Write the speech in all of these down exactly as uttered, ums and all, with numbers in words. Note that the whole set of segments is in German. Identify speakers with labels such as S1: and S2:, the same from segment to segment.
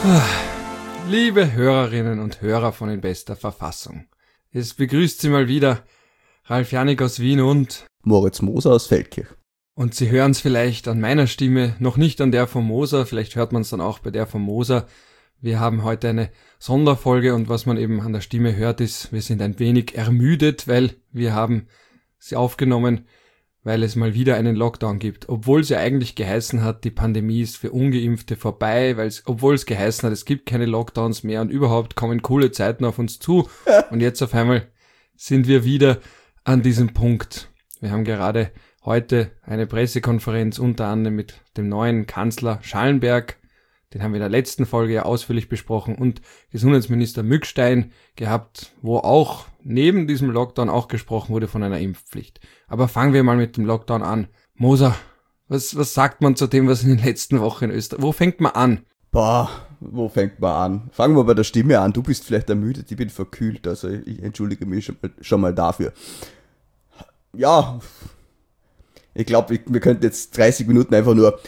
S1: Liebe Hörerinnen und Hörer von In bester Verfassung. Es begrüßt Sie mal wieder Ralf Janik aus Wien und
S2: Moritz Moser aus Feldkirch.
S1: Und Sie hören es vielleicht an meiner Stimme, noch nicht an der von Moser, vielleicht hört man es dann auch bei der von Moser. Wir haben heute eine Sonderfolge und was man eben an der Stimme hört ist, wir sind ein wenig ermüdet, weil wir haben sie aufgenommen, weil es mal wieder einen Lockdown gibt. Obwohl es ja eigentlich geheißen hat, die Pandemie ist für Ungeimpfte vorbei, weil es, obwohl es geheißen hat, es gibt keine Lockdowns mehr und überhaupt kommen coole Zeiten auf uns zu. Und jetzt auf einmal sind wir wieder an diesem Punkt. Wir haben gerade heute eine Pressekonferenz unter anderem mit dem neuen Kanzler Schallenberg, den haben wir in der letzten Folge ja ausführlich besprochen, und Gesundheitsminister Mückstein gehabt, wo auch neben diesem Lockdown auch gesprochen wurde von einer Impfpflicht. Aber fangen wir mal mit dem Lockdown an. Moser, was, was sagt man zu dem, was in den letzten Wochen in Österreich, wo fängt man an?
S2: Boah, wo fängt man an? Fangen wir bei der Stimme an. Du bist vielleicht ermüdet, ich bin verkühlt, also ich entschuldige mich schon mal, schon mal dafür. Ja, ich glaube, wir könnten jetzt dreißig Minuten einfach nur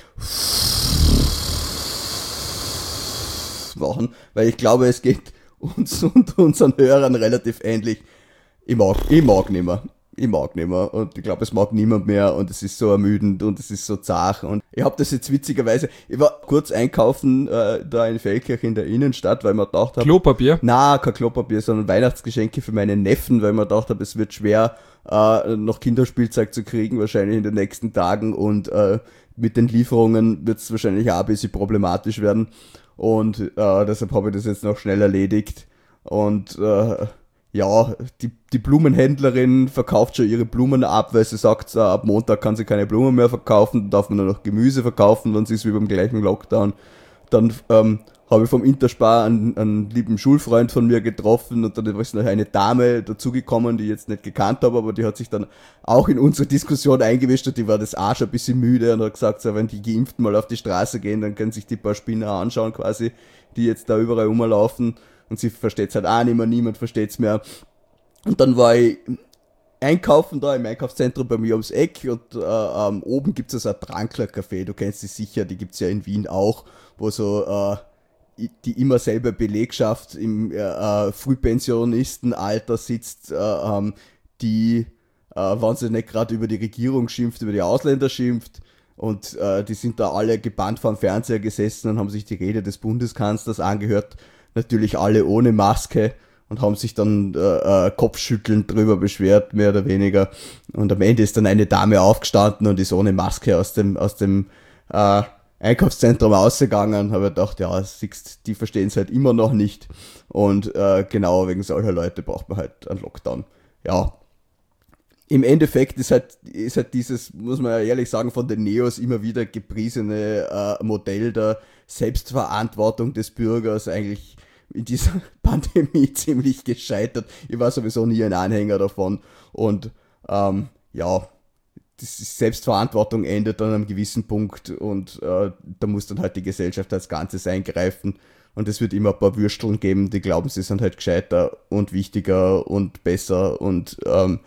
S2: machen, weil ich glaube, es geht uns und unseren Hörern relativ ähnlich. Ich mag, ich mag nicht mehr. Ich mag nicht mehr. Und ich glaube, es mag niemand mehr und es ist so ermüdend und es ist so zart. Und ich habe das jetzt witzigerweise, ich war kurz einkaufen äh, da in Feldkirch in der Innenstadt, weil ich mir gedacht habe...
S1: Klopapier?
S2: Na, kein Klopapier, sondern Weihnachtsgeschenke für meine Neffen, weil ich mir gedacht habe, es wird schwer, äh, noch Kinderspielzeug zu kriegen, wahrscheinlich in den nächsten Tagen. Und äh, mit den Lieferungen wird es wahrscheinlich auch ein bisschen problematisch werden. Und äh, deshalb habe ich das jetzt noch schnell erledigt. Und äh, ja, die, die Blumenhändlerin verkauft schon ihre Blumen ab, weil sie sagt, äh, ab Montag kann sie keine Blumen mehr verkaufen, dann darf man nur noch Gemüse verkaufen, wenn sie ist wie beim gleichen Lockdown. Dann ähm, habe ich vom Interspar einen, einen lieben Schulfreund von mir getroffen und dann ist noch eine Dame dazugekommen, die ich jetzt nicht gekannt habe, aber die hat sich dann auch in unsere Diskussion eingewischt und die war das auch schon ein bisschen müde und hat gesagt, so, wenn die Geimpften mal auf die Straße gehen, dann können sich die paar Spinner anschauen quasi, die jetzt da überall rumlaufen und sie versteht's halt auch nicht mehr, niemand versteht's mehr. Und dann war ich einkaufen da im Einkaufszentrum bei mir ums Eck und äh, ähm, oben gibt's also ein Drankler-Café, du kennst die sicher, die gibt's ja in Wien auch, wo so äh, die immer selber Belegschaft im äh, Frühpensionistenalter sitzt, äh, ähm, die, äh, wenn sie nicht gerade über die Regierung schimpft, über die Ausländer schimpft, und äh, die sind da alle gebannt vor dem Fernseher gesessen und haben sich die Rede des Bundeskanzlers angehört, natürlich alle ohne Maske, und haben sich dann äh, äh, kopfschüttelnd drüber beschwert, mehr oder weniger, und am Ende ist dann eine Dame aufgestanden und ist ohne Maske aus dem, aus dem äh, Einkaufszentrum ausgegangen, habe ich gedacht, ja, siehst, die verstehen es halt immer noch nicht, und äh, genau wegen solcher Leute braucht man halt einen Lockdown. Ja, im Endeffekt ist halt, ist halt dieses, muss man ja ehrlich sagen, von den Neos immer wieder gepriesene äh, Modell der Selbstverantwortung des Bürgers eigentlich in dieser Pandemie ziemlich gescheitert. Ich war sowieso nie ein Anhänger davon, und ähm, ja, die Selbstverantwortung endet dann an einem gewissen Punkt, und äh, da muss dann halt die Gesellschaft als Ganzes eingreifen, und es wird immer ein paar Würsteln geben, die glauben, sie sind halt gescheiter und wichtiger und besser, und ähm,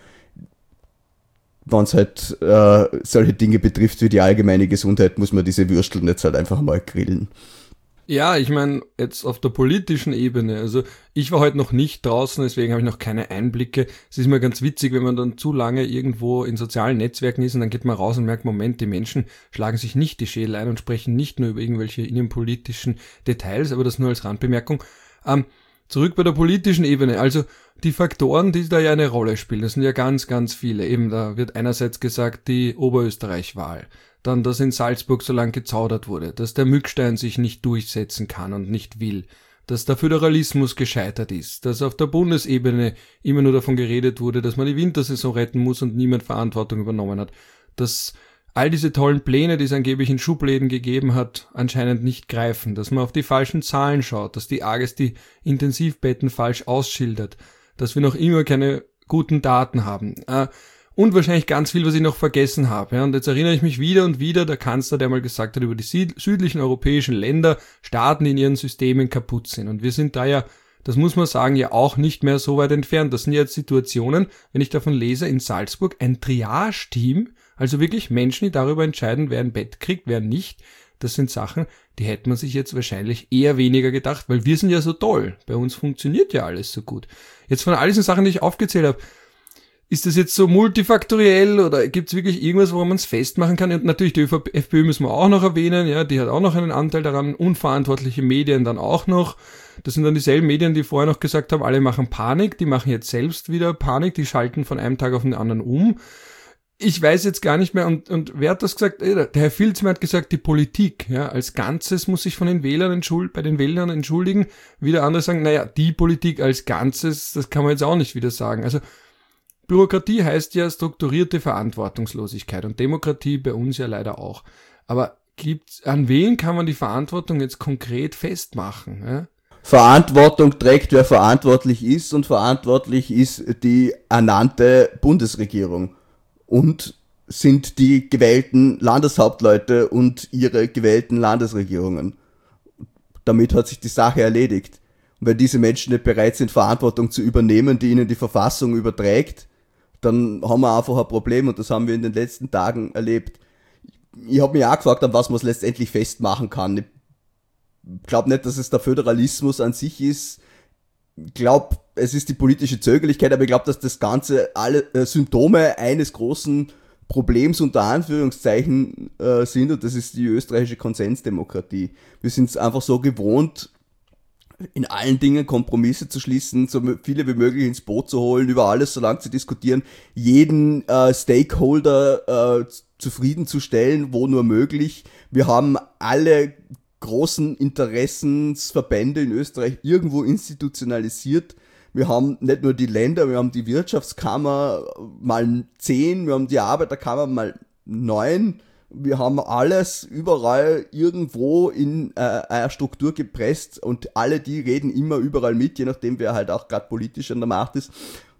S2: wenn es halt äh, solche Dinge betrifft wie die allgemeine Gesundheit, muss man diese Würsteln jetzt halt einfach mal grillen.
S1: Ja, ich meine, jetzt auf der politischen Ebene, also ich war heute noch nicht draußen, deswegen habe ich noch keine Einblicke. Es ist mir ganz witzig, wenn man dann zu lange irgendwo in sozialen Netzwerken ist und dann geht man raus und merkt, Moment, die Menschen schlagen sich nicht die Schädel ein und sprechen nicht nur über irgendwelche innenpolitischen Details, aber das nur als Randbemerkung. Ähm, zurück bei der politischen Ebene, also die Faktoren, die da ja eine Rolle spielen, das sind ja ganz, ganz viele. Eben, da wird einerseits gesagt, die Oberösterreich-Wahl. Dann, dass in Salzburg so lang gezaudert wurde, dass der Mückstein sich nicht durchsetzen kann und nicht will, dass der Föderalismus gescheitert ist, dass auf der Bundesebene immer nur davon geredet wurde, dass man die Wintersaison retten muss und niemand Verantwortung übernommen hat, dass all diese tollen Pläne, die es angeblich in Schubläden gegeben hat, anscheinend nicht greifen, dass man auf die falschen Zahlen schaut, dass die AGES die Intensivbetten falsch ausschildert, dass wir noch immer keine guten Daten haben, äh, und wahrscheinlich ganz viel, was ich noch vergessen habe. Ja. Und jetzt erinnere ich mich wieder und wieder, der Kanzler, der mal gesagt hat, über die südlichen europäischen Länder, Staaten, die in ihren Systemen kaputt sind. Und wir sind da ja, das muss man sagen, ja auch nicht mehr so weit entfernt. Das sind jetzt Situationen, wenn ich davon lese, in Salzburg ein Triage-Team, also wirklich Menschen, die darüber entscheiden, wer ein Bett kriegt, wer nicht, das sind Sachen, die hätte man sich jetzt wahrscheinlich eher weniger gedacht, weil wir sind ja so toll. Bei uns funktioniert ja alles so gut. Jetzt von all diesen Sachen, die ich aufgezählt habe, ist das jetzt so multifaktoriell oder gibt es wirklich irgendwas, woran man es festmachen kann? Und natürlich die FPÖ müssen wir auch noch erwähnen, ja, die hat auch noch einen Anteil daran, unverantwortliche Medien dann auch noch. Das sind dann dieselben Medien, die vorher noch gesagt haben, alle machen Panik, die machen jetzt selbst wieder Panik, die schalten von einem Tag auf den anderen um. Ich weiß jetzt gar nicht mehr, und, und wer hat das gesagt? Der Herr Filzmer hat gesagt, die Politik, ja, als Ganzes muss sich von den Wählern entschuldigen, bei den Wählern entschuldigen. Wieder andere sagen, naja, die Politik als Ganzes, das kann man jetzt auch nicht wieder sagen. Also, Bürokratie heißt ja strukturierte Verantwortungslosigkeit und Demokratie bei uns ja leider auch. Aber gibt's, an wen kann man die Verantwortung jetzt konkret festmachen? Ja?
S2: Verantwortung trägt, wer verantwortlich ist, und verantwortlich ist die ernannte Bundesregierung und sind die gewählten Landeshauptleute und ihre gewählten Landesregierungen. Damit hat sich die Sache erledigt. Und wenn diese Menschen nicht bereit sind, Verantwortung zu übernehmen, die ihnen die Verfassung überträgt, dann haben wir einfach ein Problem, und das haben wir in den letzten Tagen erlebt. Ich habe mich auch gefragt, an was man es letztendlich festmachen kann. Ich glaube nicht, dass es der Föderalismus an sich ist. Ich glaube, es ist die politische Zögerlichkeit, aber ich glaube, dass das Ganze alle äh, Symptome eines großen Problems unter Anführungszeichen äh, sind, und das ist die österreichische Konsensdemokratie. Wir sind es einfach so gewohnt, in allen Dingen Kompromisse zu schließen, so viele wie möglich ins Boot zu holen, über alles so lang zu diskutieren, jeden äh, Stakeholder äh, zufriedenzustellen, wo nur möglich. Wir haben alle großen Interessensverbände in Österreich irgendwo institutionalisiert. Wir haben nicht nur die Länder, wir haben die Wirtschaftskammer mal zehn, wir haben die Arbeiterkammer mal neun. Wir haben alles überall irgendwo in äh, eine Struktur gepresst, und alle die reden immer überall mit, je nachdem wer halt auch gerade politisch an der Macht ist.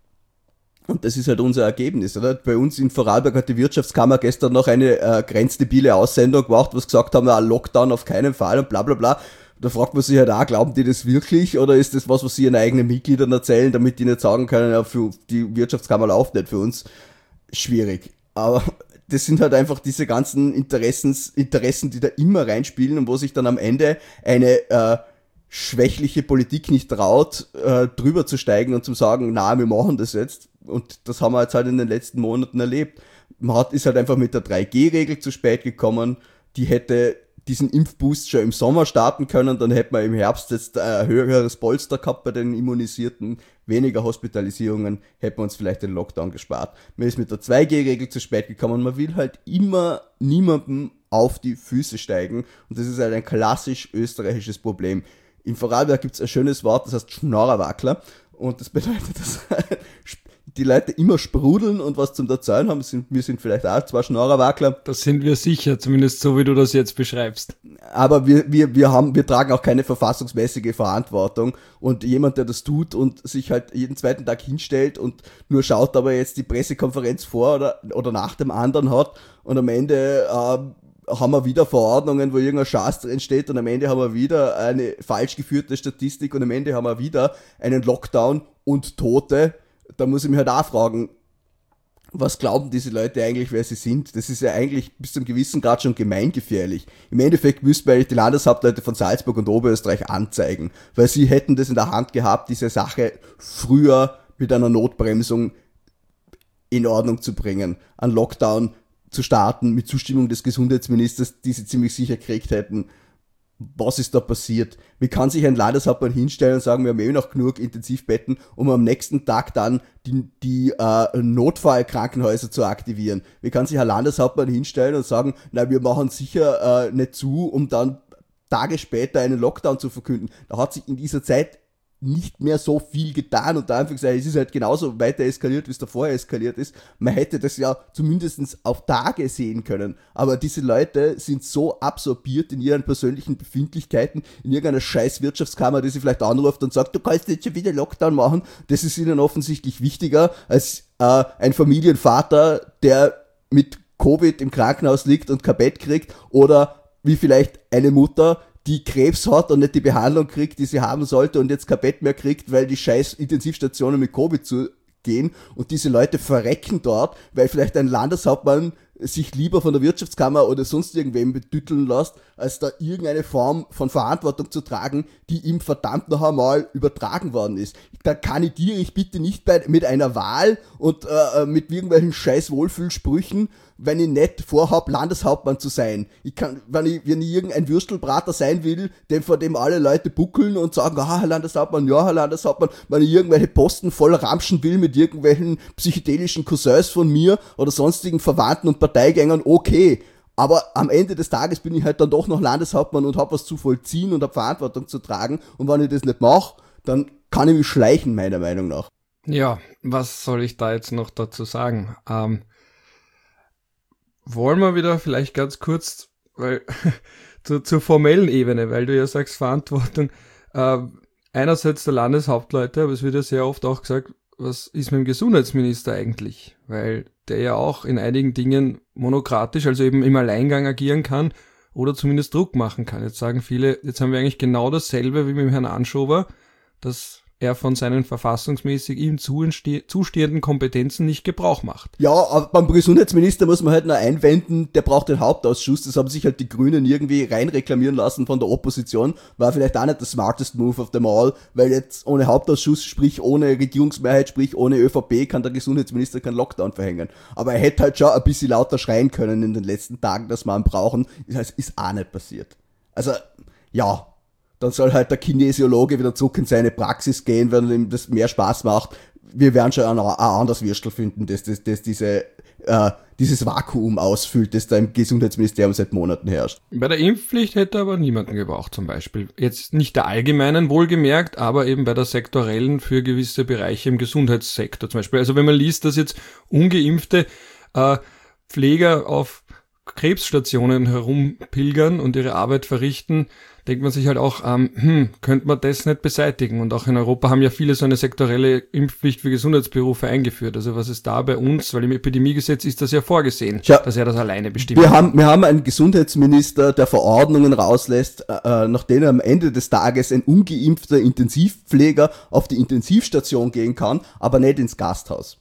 S2: Und das ist halt unser Ergebnis, oder? Bei uns in Vorarlberg hat die Wirtschaftskammer gestern noch eine äh, grenzdebile Aussendung gemacht, was gesagt haben, ja, Lockdown auf keinen Fall und bla bla bla. Da fragt man sich halt auch, glauben die das wirklich, oder ist das was, was sie ihren eigenen Mitgliedern erzählen, damit die nicht sagen können, ja, für die Wirtschaftskammer läuft nicht für uns? Schwierig. Aber das sind halt einfach diese ganzen Interessens, Interessen, die da immer reinspielen, und wo sich dann am Ende eine äh, schwächliche Politik nicht traut, äh, drüber zu steigen und zu sagen, na, wir machen das jetzt. Und das haben wir jetzt halt in den letzten Monaten erlebt. Man hat, ist halt einfach mit der drei G Regel zu spät gekommen. Die hätte diesen Impfboost schon im Sommer starten können, dann hätte man im Herbst jetzt ein höheres Polster gehabt bei den Immunisierten, weniger Hospitalisierungen, hätte man uns vielleicht den Lockdown gespart. Man ist mit der zwei G Regel zu spät gekommen, man will halt immer niemandem auf die Füße steigen, und das ist halt ein klassisch österreichisches Problem. In Vorarlberg gibt es ein schönes Wort, das heißt Schnorrerwackler, und das bedeutet, dass die Leute immer sprudeln und was zum Erzählen haben. Wir sind vielleicht auch zwei Schnorrerwackler.
S1: Das sind wir sicher, zumindest so, wie du das jetzt beschreibst.
S2: Aber wir, wir, wir haben, wir tragen auch keine verfassungsmäßige Verantwortung, und jemand, der das tut und sich halt jeden zweiten Tag hinstellt und nur schaut, ob er jetzt die Pressekonferenz vor oder, oder nach dem anderen hat, und am Ende äh, haben wir wieder Verordnungen, wo irgendein Schatz drin steht, und am Ende haben wir wieder eine falsch geführte Statistik, und am Ende haben wir wieder einen Lockdown und Tote. Da muss ich mich halt auch fragen, was glauben diese Leute eigentlich, wer sie sind? Das ist ja eigentlich bis zum gewissen Grad schon gemeingefährlich. Im Endeffekt müssten wir eigentlich die Landeshauptleute von Salzburg und Oberösterreich anzeigen, weil sie hätten das in der Hand gehabt, diese Sache früher mit einer Notbremsung in Ordnung zu bringen, einen Lockdown zu starten mit Zustimmung des Gesundheitsministers, die sie ziemlich sicher gekriegt hätten. Was ist da passiert? Wie kann sich ein Landeshauptmann hinstellen und sagen, wir haben eh noch genug Intensivbetten, um am nächsten Tag dann die, die äh, Notfallkrankenhäuser zu aktivieren? Wie kann sich ein Landeshauptmann hinstellen und sagen, na, wir machen sicher äh, nicht zu, um dann Tage später einen Lockdown zu verkünden? Da hat sich in dieser Zeit nicht mehr so viel getan, und da einfach gesagt, es ist halt genauso weiter eskaliert, wie es davor eskaliert ist. Man hätte das ja zumindest auf Tage sehen können, aber diese Leute sind so absorbiert in ihren persönlichen Befindlichkeiten, in irgendeiner scheiß Wirtschaftskammer, die sie vielleicht anruft und sagt, du kannst jetzt schon wieder Lockdown machen. Das ist ihnen offensichtlich wichtiger als äh, ein Familienvater, der mit Covid im Krankenhaus liegt und kein Bett kriegt, oder wie vielleicht eine Mutter, die Krebs hat und nicht die Behandlung kriegt, die sie haben sollte, und jetzt kein Bett mehr kriegt, weil die scheiß Intensivstationen mit Covid zugehen, und diese Leute verrecken dort, weil vielleicht ein Landeshauptmann sich lieber von der Wirtschaftskammer oder sonst irgendwem betütteln lässt, als da irgendeine Form von Verantwortung zu tragen, die ihm verdammt noch einmal übertragen worden ist. Da kandidiere ich bitte nicht bei, mit einer Wahl und äh, mit irgendwelchen scheiß Wohlfühlsprüchen, wenn ich nicht vorhab, Landeshauptmann zu sein. Ich kann, wenn ich, wenn ich irgendein Würstelbrater sein will, dem vor dem alle Leute buckeln und sagen, ah, Herr Landeshauptmann, ja, Herr Landeshauptmann, wenn ich irgendwelche Posten voll ramschen will mit irgendwelchen psychedelischen Cousins von mir oder sonstigen Verwandten und Parteigängern, okay. Aber am Ende des Tages bin ich halt dann doch noch Landeshauptmann und hab was zu vollziehen und hab Verantwortung zu tragen. Und wenn ich das nicht mache, dann kann ich mich schleichen, meiner Meinung nach.
S1: Ja, was soll ich da jetzt noch dazu sagen? Ähm, wollen wir wieder vielleicht ganz kurz, weil zu, zur formellen Ebene, weil du ja sagst Verantwortung, äh, einerseits der Landeshauptleute, aber es wird ja sehr oft auch gesagt, was ist mit dem Gesundheitsminister eigentlich? Weil der ja auch in einigen Dingen monokratisch, also eben im Alleingang agieren kann oder zumindest Druck machen kann. Jetzt sagen viele, jetzt haben wir eigentlich genau dasselbe wie mit dem Herrn Anschober, dass er von seinen verfassungsmäßig ihm zustehenden Kompetenzen nicht Gebrauch macht.
S2: Ja, aber beim Gesundheitsminister muss man halt nur einwenden, der braucht den Hauptausschuss, das haben sich halt die Grünen irgendwie rein reklamieren lassen von der Opposition, war vielleicht auch nicht der smartest Move of them all, weil jetzt ohne Hauptausschuss, sprich ohne Regierungsmehrheit, sprich ohne ÖVP, kann der Gesundheitsminister keinen Lockdown verhängen. Aber er hätte halt schon ein bisschen lauter schreien können in den letzten Tagen, dass wir ihn brauchen, das ist auch nicht passiert. Also, ja, dann soll halt der Kinesiologe wieder zurück in seine Praxis gehen, wenn ihm das mehr Spaß macht. Wir werden schon ein, ein anderes Würstel finden, das, das, das diese, äh, dieses Vakuum ausfüllt, das da im Gesundheitsministerium seit Monaten herrscht.
S1: Bei der Impfpflicht hätte aber niemanden gebraucht zum Beispiel. Jetzt nicht der allgemeinen wohlgemerkt, aber eben bei der sektorellen für gewisse Bereiche im Gesundheitssektor zum Beispiel. Also wenn man liest, dass jetzt ungeimpfte äh, Pfleger auf Krebsstationen herumpilgern und ihre Arbeit verrichten, denkt man sich halt auch, ähm, hm, könnte man das nicht beseitigen? Und auch in Europa haben ja viele so eine sektorelle Impfpflicht für Gesundheitsberufe eingeführt. Also was ist da bei uns? Weil im Epidemiegesetz ist das ja vorgesehen,
S2: Schau,
S1: dass er das alleine bestimmt.
S2: Wir haben, wir haben einen Gesundheitsminister, der Verordnungen rauslässt, äh, nach denen am Ende des Tages ein ungeimpfter Intensivpfleger auf die Intensivstation gehen kann, aber nicht ins Gasthaus.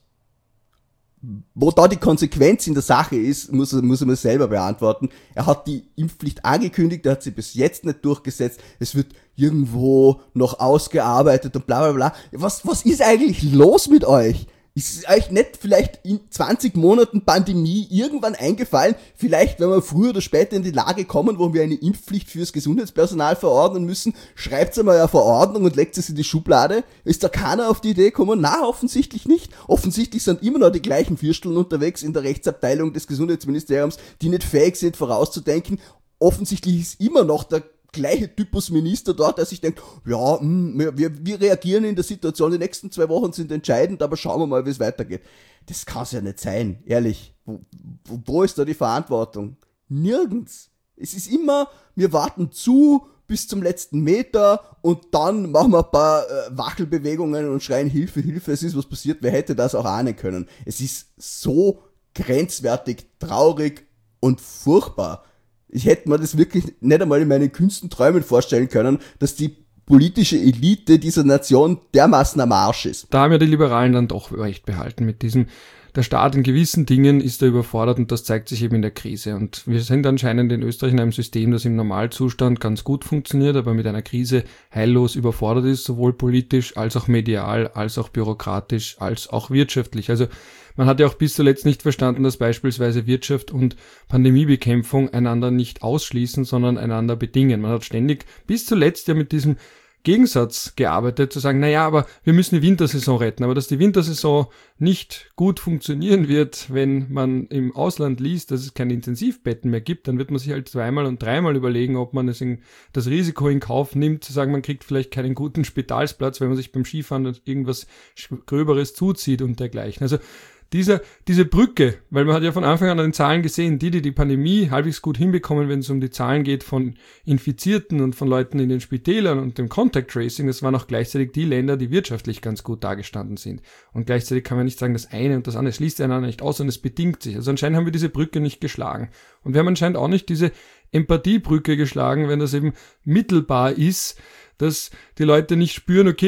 S2: Wo da die Konsequenz in der Sache ist, muss er, muss er mir selber beantworten. Er hat die Impfpflicht angekündigt, er hat sie bis jetzt nicht durchgesetzt. Es wird irgendwo noch ausgearbeitet und bla bla bla. Was, was ist eigentlich los mit euch? Ist euch nicht vielleicht in zwanzig Monaten Pandemie irgendwann eingefallen, vielleicht wenn wir früher oder später in die Lage kommen, wo wir eine Impfpflicht fürs Gesundheitspersonal verordnen müssen, schreibt einmal eine Verordnung und legt es in die Schublade? Ist da keiner auf die Idee gekommen? Na, offensichtlich nicht. Offensichtlich sind immer noch die gleichen Fürsteln unterwegs in der Rechtsabteilung des Gesundheitsministeriums, die nicht fähig sind vorauszudenken. Offensichtlich ist immer noch der gleiche Typus Minister dort, der sich denkt, ja, mh, wir, wir reagieren in der Situation, die nächsten zwei Wochen sind entscheidend, aber schauen wir mal, wie es weitergeht. Das kann's ja nicht sein, ehrlich. Wo, wo, wo ist da die Verantwortung? Nirgends. Es ist immer, wir warten zu bis zum letzten Meter und dann machen wir ein paar äh, Wachelbewegungen und schreien Hilfe, Hilfe, es ist was passiert, wer hätte das auch ahnen können. Es ist so grenzwertig, traurig und furchtbar. Ich hätte mir das wirklich nicht einmal in meinen kühnsten Träumen vorstellen können, dass die politische Elite dieser Nation dermaßen am Arsch ist.
S1: Da haben ja die Liberalen dann doch recht behalten mit diesem, der Staat in gewissen Dingen ist da überfordert und das zeigt sich eben in der Krise. Und wir sind anscheinend in Österreich in einem System, das im Normalzustand ganz gut funktioniert, aber mit einer Krise heillos überfordert ist, sowohl politisch als auch medial, als auch bürokratisch, als auch wirtschaftlich. Also man hat ja auch bis zuletzt nicht verstanden, dass beispielsweise Wirtschaft und Pandemiebekämpfung einander nicht ausschließen, sondern einander bedingen. Man hat ständig bis zuletzt ja mit diesem Gegensatz gearbeitet, zu sagen, naja, aber wir müssen die Wintersaison retten, aber dass die Wintersaison nicht gut funktionieren wird, wenn man im Ausland liest, dass es keine Intensivbetten mehr gibt, dann wird man sich halt zweimal und dreimal überlegen, ob man das, in, das Risiko in Kauf nimmt, zu sagen, man kriegt vielleicht keinen guten Spitalsplatz, wenn man sich beim Skifahren irgendwas Gröberes zuzieht und dergleichen. Also Diese, diese Brücke, weil man hat ja von Anfang an an den Zahlen gesehen, die, die die Pandemie halbwegs gut hinbekommen, wenn es um die Zahlen geht von Infizierten und von Leuten in den Spitälern und dem Contact Tracing, das waren auch gleichzeitig die Länder, die wirtschaftlich ganz gut dagestanden sind. Und gleichzeitig kann man nicht sagen, das eine und das andere schließt einander nicht aus und es bedingt sich. Also anscheinend haben wir diese Brücke nicht geschlagen. Und wir haben anscheinend auch nicht diese Empathiebrücke geschlagen, wenn das eben mittelbar ist, dass die Leute nicht spüren, okay,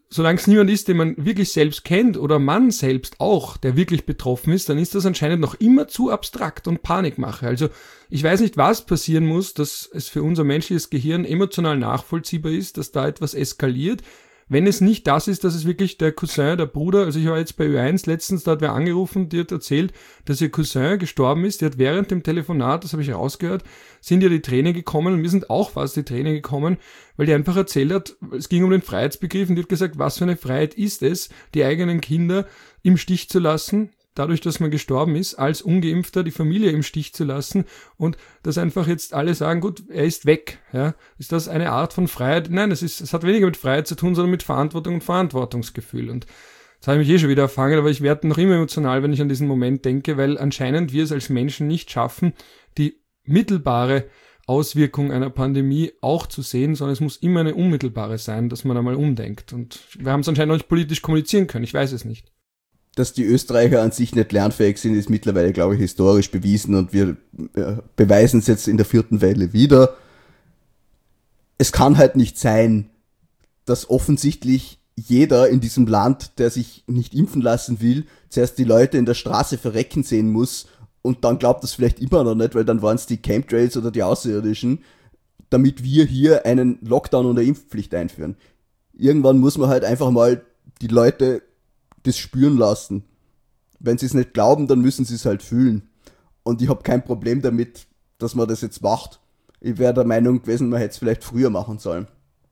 S1: solange es niemand ist, den man wirklich selbst kennt oder man selbst auch, der wirklich betroffen ist, dann ist das anscheinend noch immer zu abstrakt und Panikmache. Also ich weiß nicht, was passieren muss, dass es für unser menschliches Gehirn emotional nachvollziehbar ist, dass da etwas eskaliert. Wenn es nicht das ist, dass es wirklich der Cousin, der Bruder, also ich war jetzt bei Ö eins letztens, da hat wer angerufen, die hat erzählt, dass ihr Cousin gestorben ist, die hat während dem Telefonat, das habe ich rausgehört, sind ihr die Tränen gekommen und mir sind auch fast die Tränen gekommen, weil die einfach erzählt hat, es ging um den Freiheitsbegriff und die hat gesagt, was für eine Freiheit ist es, die eigenen Kinder im Stich zu lassen, dadurch, dass man gestorben ist, als Ungeimpfter die Familie im Stich zu lassen und dass einfach jetzt alle sagen, gut, er ist weg. Ja, ist das eine Art von Freiheit? Nein, es ist, es hat weniger mit Freiheit zu tun, sondern mit Verantwortung und Verantwortungsgefühl. Und das habe ich mich eh schon wieder erfangen, aber ich werde noch immer emotional, wenn ich an diesen Moment denke, weil anscheinend wir es als Menschen nicht schaffen, die mittelbare Auswirkung einer Pandemie auch zu sehen, sondern es muss immer eine unmittelbare sein, dass man einmal umdenkt. Und wir haben es anscheinend noch nicht politisch kommunizieren können, ich weiß es nicht.
S2: Dass die Österreicher an sich nicht lernfähig sind, ist mittlerweile, glaube ich, historisch bewiesen und wir äh, beweisen es jetzt in der vierten Welle wieder. Es kann halt nicht sein, dass offensichtlich jeder in diesem Land, der sich nicht impfen lassen will, zuerst die Leute in der Straße verrecken sehen muss und dann glaubt das vielleicht immer noch nicht, weil dann waren es die Chemtrails oder die Außerirdischen, damit wir hier einen Lockdown und eine Impfpflicht einführen. Irgendwann muss man halt einfach mal die Leute das spüren lassen. Wenn sie es nicht glauben, dann müssen sie es halt fühlen. Und ich habe kein Problem damit, dass man das jetzt macht. Ich wäre der Meinung gewesen, man hätte es vielleicht früher machen sollen.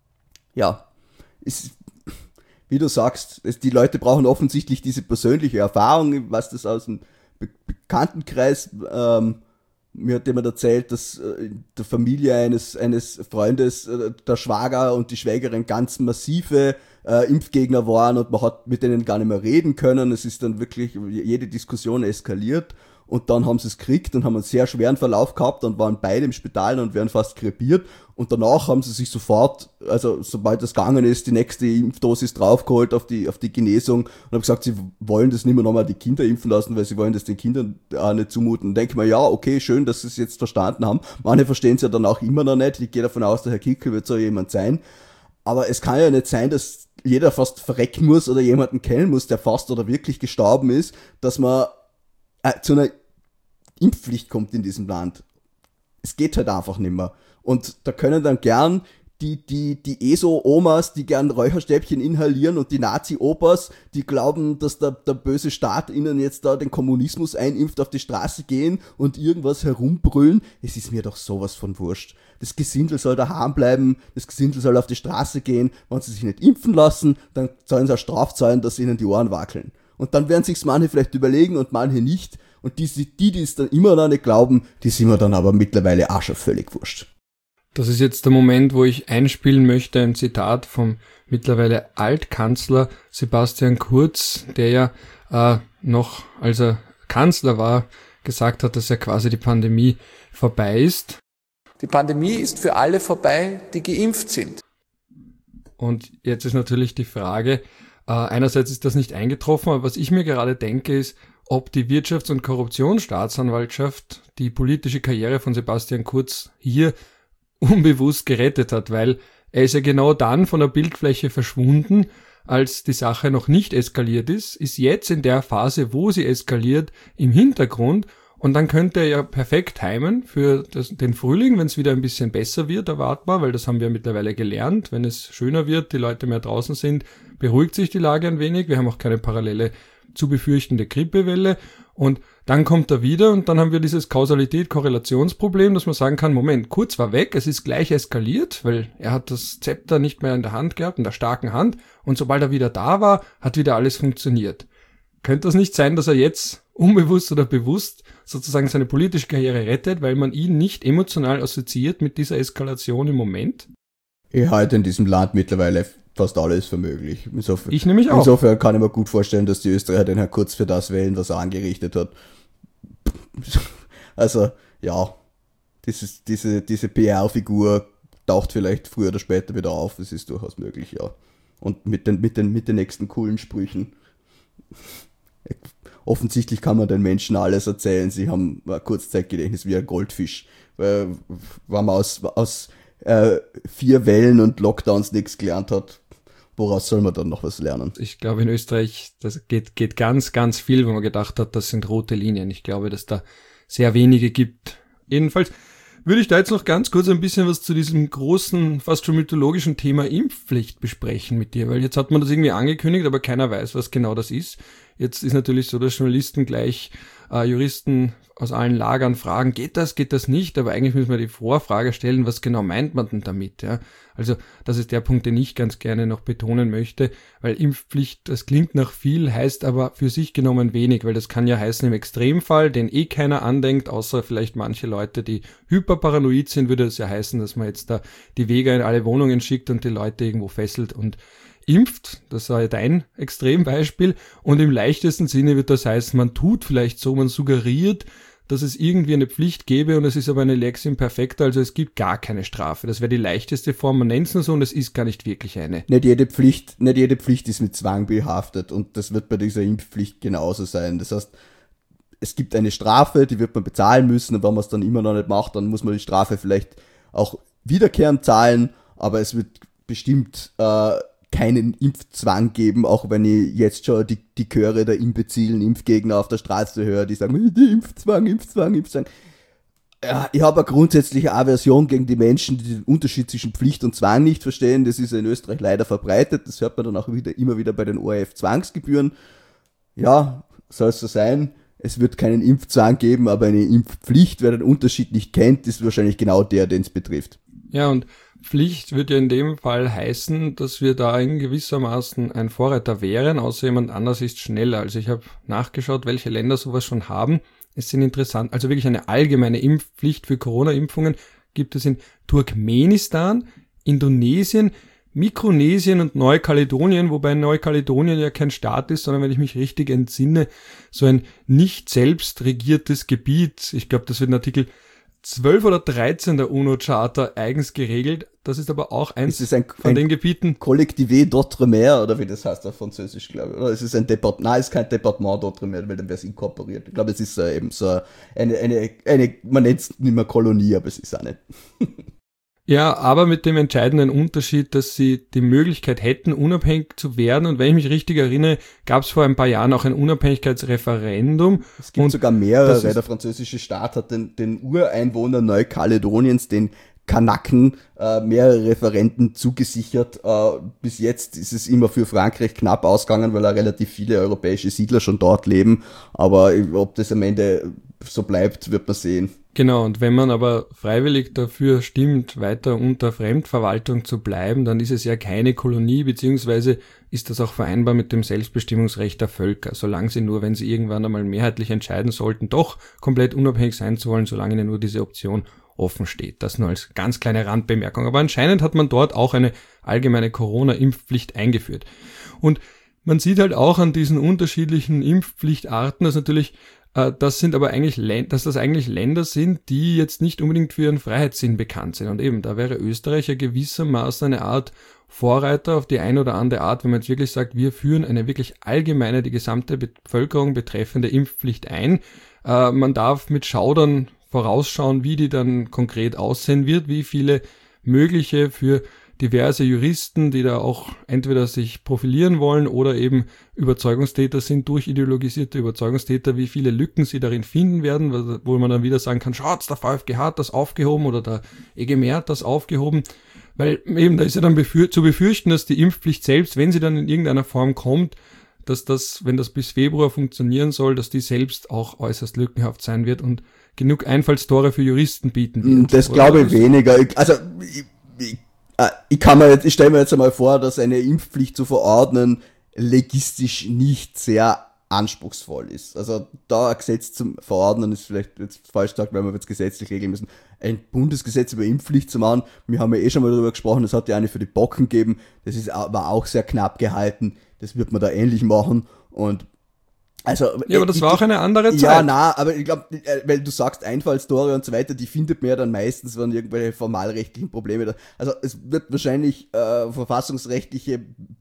S2: Ja, ist, wie du sagst, es, die Leute brauchen offensichtlich diese persönliche Erfahrung. Ich weiß das aus dem Be- Bekanntenkreis. Ähm, mir hat jemand erzählt, dass äh, in der Familie eines, eines Freundes äh, der Schwager und die Schwägerin ganz massive äh, Impfgegner waren und man hat mit denen gar nicht mehr reden können. Es ist dann wirklich, jede Diskussion eskaliert und dann haben sie es gekriegt und haben einen sehr schweren Verlauf gehabt und waren beide im Spital und wären fast krepiert und danach haben sie sich sofort, also sobald das gegangen ist, die nächste Impfdosis draufgeholt auf die auf die Genesung und haben gesagt, sie wollen das nicht mehr nochmal die Kinder impfen lassen, weil sie wollen das den Kindern auch nicht zumuten. Und denke ich mir, ja, okay, schön, dass sie es jetzt verstanden haben. Manche verstehen es ja dann auch immer noch nicht. Ich gehe davon aus, der Herr Kickl wird so jemand sein. Aber es kann ja nicht sein, dass jeder fast verrecken muss oder jemanden kennen muss, der fast oder wirklich gestorben ist, dass man äh, zu einer Impfpflicht kommt in diesem Land. Es geht halt einfach nicht mehr. Und da können dann gern die, die, die E S O-Omas, die gern Räucherstäbchen inhalieren und die Nazi-Opas, die glauben, dass der, der böse Staat ihnen jetzt da den Kommunismus einimpft, auf die Straße gehen und irgendwas herumbrüllen. Es ist mir doch sowas von wurscht. Das Gesindel soll daheim bleiben, das Gesindel soll auf die Straße gehen. Wenn sie sich nicht impfen lassen, dann sollen sie auch Straf zahlen, dass ihnen die Ohren wackeln. Und dann werden sich's manche vielleicht überlegen und manche nicht. Und die, die, die es dann immer noch nicht glauben, die sind mir dann aber mittlerweile auch schon völlig wurscht.
S1: Das ist jetzt der Moment, wo ich einspielen möchte, ein Zitat vom mittlerweile Altkanzler Sebastian Kurz, der ja äh, noch, als er Kanzler war, gesagt hat, dass ja quasi die Pandemie vorbei ist.
S3: Die Pandemie ist für alle vorbei, die geimpft sind.
S1: Und jetzt ist natürlich die Frage, äh, einerseits ist das nicht eingetroffen, aber was ich mir gerade denke, ist, ob die Wirtschafts- und Korruptionsstaatsanwaltschaft die politische Karriere von Sebastian Kurz hier unbewusst gerettet hat, weil er ist ja genau dann von der Bildfläche verschwunden, als die Sache noch nicht eskaliert ist, ist jetzt in der Phase, wo sie eskaliert, im Hintergrund und dann könnte er ja perfekt timen für das, den Frühling, wenn es wieder ein bisschen besser wird, erwartbar, weil das haben wir mittlerweile gelernt, wenn es schöner wird, die Leute mehr draußen sind, beruhigt sich die Lage ein wenig, wir haben auch keine parallele zu befürchtende Grippewelle und dann kommt er wieder und dann haben wir dieses Kausalität-Korrelationsproblem, dass man sagen kann, Moment, Kurz war weg, es ist gleich eskaliert, weil er hat das Zepter nicht mehr in der Hand gehabt, in der starken Hand und sobald er wieder da war, hat wieder alles funktioniert. Könnte das nicht sein, dass er jetzt unbewusst oder bewusst sozusagen seine politische Karriere rettet, weil man ihn nicht emotional assoziiert mit dieser Eskalation im Moment?
S2: Ich halte in diesem Land mittlerweile fast alles für möglich. Insofern,
S1: ich nämlich auch.
S2: Insofern kann ich mir gut vorstellen, dass die Österreicher den Herrn Kurz für das wählen, was er angerichtet hat. Also, ja, dieses, diese, diese P R-Figur taucht vielleicht früher oder später wieder auf. Das ist durchaus möglich, ja. Und mit den, mit den, mit den nächsten coolen Sprüchen. Offensichtlich kann man den Menschen alles erzählen. Sie haben ein Kurzzeitgedächtnis wie ein Goldfisch. Weil, wenn man aus, aus äh, vier Wellen und Lockdowns nichts gelernt hat, woraus soll man dann noch was lernen?
S1: Ich glaube, in Österreich, das geht, geht ganz, ganz viel, wo man gedacht hat, das sind rote Linien. Ich glaube, dass da sehr wenige gibt. Jedenfalls würde ich da jetzt noch ganz kurz ein bisschen was zu diesem großen, fast schon mythologischen Thema Impfpflicht besprechen mit dir, weil jetzt hat man das irgendwie angekündigt, aber keiner weiß, was genau das ist. Jetzt ist natürlich so, dass Journalisten gleich äh, Juristen aus allen Lagern fragen, geht das, geht das nicht? Aber eigentlich müssen wir die Vorfrage stellen, was genau meint man denn damit? Ja? Also das ist der Punkt, den ich ganz gerne noch betonen möchte, weil Impfpflicht, das klingt nach viel, heißt aber für sich genommen wenig, weil das kann ja heißen im Extremfall, den eh keiner andenkt, außer vielleicht manche Leute, die hyperparanoid sind, würde es ja heißen, dass man jetzt da die Weger in alle Wohnungen schickt und die Leute irgendwo fesselt und impft, das war ja dein Extrembeispiel, und im leichtesten Sinne wird das heißen, man tut vielleicht so, man suggeriert, dass es irgendwie eine Pflicht gäbe und es ist aber eine Lex imperfecta, also es gibt gar keine Strafe. Das wäre die leichteste Form, man nennt es nur so und es ist gar nicht wirklich eine.
S2: Nicht jede Pflicht, nicht jede Pflicht ist mit Zwang behaftet und das wird bei dieser Impfpflicht genauso sein. Das heißt, es gibt eine Strafe, die wird man bezahlen müssen und wenn man es dann immer noch nicht macht, dann muss man die Strafe vielleicht auch wiederkehrend zahlen, aber es wird bestimmt äh, keinen Impfzwang geben, auch wenn ich jetzt schon die, die Chöre der imbezilen Impfgegner auf der Straße höre, die sagen, Impfzwang, Impfzwang, Impfzwang. Ja, ich habe eine grundsätzliche Aversion gegen die Menschen, die den Unterschied zwischen Pflicht und Zwang nicht verstehen. Das ist in Österreich leider verbreitet. Das hört man dann auch wieder, immer wieder bei den O R F-Zwangsgebühren. Ja, soll es so sein. Es wird keinen Impfzwang geben, aber eine Impfpflicht, wer den Unterschied nicht kennt, ist wahrscheinlich genau der, den es betrifft.
S1: Ja, und Pflicht wird ja in dem Fall heißen, dass wir da in gewissermaßen ein Vorreiter wären, außer jemand anders ist schneller. Also ich habe nachgeschaut, welche Länder sowas schon haben. Es sind interessant, also wirklich eine allgemeine Impfpflicht für Corona-Impfungen gibt es in Turkmenistan, Indonesien, Mikronesien und Neukaledonien, wobei Neukaledonien ja kein Staat ist, sondern wenn ich mich richtig entsinne, so ein nicht selbst regiertes Gebiet. Ich glaube, das wird in Artikel zwölf oder dreizehn der UNO-Charta eigens geregelt. Das ist aber auch eins
S2: ist ein,
S1: von
S2: ein
S1: den Gebieten.
S2: Collectivé d'Outre-mer, oder wie das heißt auf Französisch, glaube ich. Oder es ist ein Departement, nein, es ist kein Departement d'Outre-mer, weil dann wäre es inkorporiert. Ich glaube, es ist äh, eben so eine, eine, eine, man nennt es nicht mehr Kolonie, aber es ist auch nicht.
S1: Ja, aber mit dem entscheidenden Unterschied, dass sie die Möglichkeit hätten, unabhängig zu werden. Und wenn ich mich richtig erinnere, gab es vor ein paar Jahren auch ein Unabhängigkeitsreferendum.
S2: Es gibt
S1: und
S2: sogar mehrere. Der französische Staat hat den, den Ureinwohnern Neukaledoniens, den Kanaken, äh, mehrere Referenden zugesichert. Äh, bis jetzt ist es immer für Frankreich knapp ausgegangen, weil auch relativ viele europäische Siedler schon dort leben. Aber ob das am Ende so bleibt, wird man sehen.
S1: Genau, und wenn man aber freiwillig dafür stimmt, weiter unter Fremdverwaltung zu bleiben, dann ist es ja keine Kolonie, beziehungsweise ist das auch vereinbar mit dem Selbstbestimmungsrecht der Völker, solange sie nur, wenn sie irgendwann einmal mehrheitlich entscheiden sollten, doch komplett unabhängig sein zu wollen, solange ihnen nur diese Option offen steht. Das nur als ganz kleine Randbemerkung. Aber anscheinend hat man dort auch eine allgemeine Corona-Impfpflicht eingeführt. Und man sieht halt auch an diesen unterschiedlichen Impfpflichtarten, dass natürlich Das sind aber eigentlich, dass das eigentlich Länder sind, die jetzt nicht unbedingt für ihren Freiheitssinn bekannt sind. Und eben, da wäre Österreich ja gewissermaßen eine Art Vorreiter auf die eine oder andere Art, wenn man jetzt wirklich sagt, wir führen eine wirklich allgemeine, die gesamte Bevölkerung betreffende Impfpflicht ein. Äh, man darf mit Schaudern vorausschauen, wie die dann konkret aussehen wird, wie viele mögliche für diverse Juristen, die da auch entweder sich profilieren wollen oder eben Überzeugungstäter sind, durchideologisierte Überzeugungstäter, wie viele Lücken sie darin finden werden, wo man dann wieder sagen kann, schaut, der VfG hat das aufgehoben oder der E G M hat das aufgehoben, weil eben da ist ja dann befür- zu befürchten, dass die Impfpflicht selbst, wenn sie dann in irgendeiner Form kommt, dass das, wenn das bis Februar funktionieren soll, dass die selbst auch äußerst lückenhaft sein wird und genug Einfallstore für Juristen bieten wird.
S2: Das glaube ich weniger. Also ich, ich Ich kann mir jetzt, ich stelle mir jetzt einmal vor, dass eine Impfpflicht zu verordnen legistisch nicht sehr anspruchsvoll ist. Also da ein Gesetz zum Verordnen ist vielleicht jetzt falsch gesagt, weil wir jetzt gesetzlich regeln müssen. Ein Bundesgesetz über Impfpflicht zu machen, wir haben ja eh schon mal darüber gesprochen, das hat ja eine für die Bocken gegeben, das ist, war auch sehr knapp gehalten, das wird man da ähnlich machen und also,
S1: ja, aber das
S2: ich,
S1: war auch eine andere Zeit.
S2: Ja, na, aber ich glaube, weil du sagst Einfallstore und so weiter, die findet man ja dann meistens, wenn irgendwelche formalrechtlichen Probleme da. Also es wird wahrscheinlich äh, verfassungsrechtliche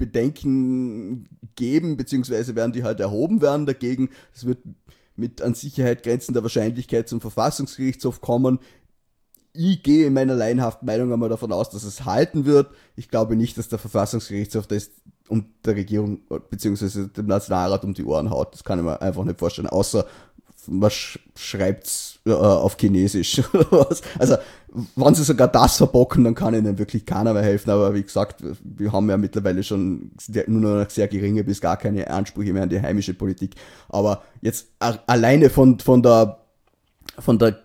S2: Bedenken geben, beziehungsweise werden die halt erhoben werden dagegen. Es wird mit an Sicherheit grenzender Wahrscheinlichkeit zum Verfassungsgerichtshof kommen. ich gehe in meiner laienhaften Meinung einmal davon aus, dass es halten wird. Ich glaube nicht, dass der Verfassungsgerichtshof das um der Regierung beziehungsweise dem Nationalrat um die Ohren haut. Das kann ich mir einfach nicht vorstellen, außer man sch- schreibt's äh, auf Chinesisch oder was. Also, wenn sie sogar das verbocken, dann kann ihnen wirklich keiner mehr helfen. Aber wie gesagt, wir haben ja mittlerweile schon nur noch sehr geringe bis gar keine Ansprüche mehr an die heimische Politik. Aber jetzt a- alleine von, von der, von der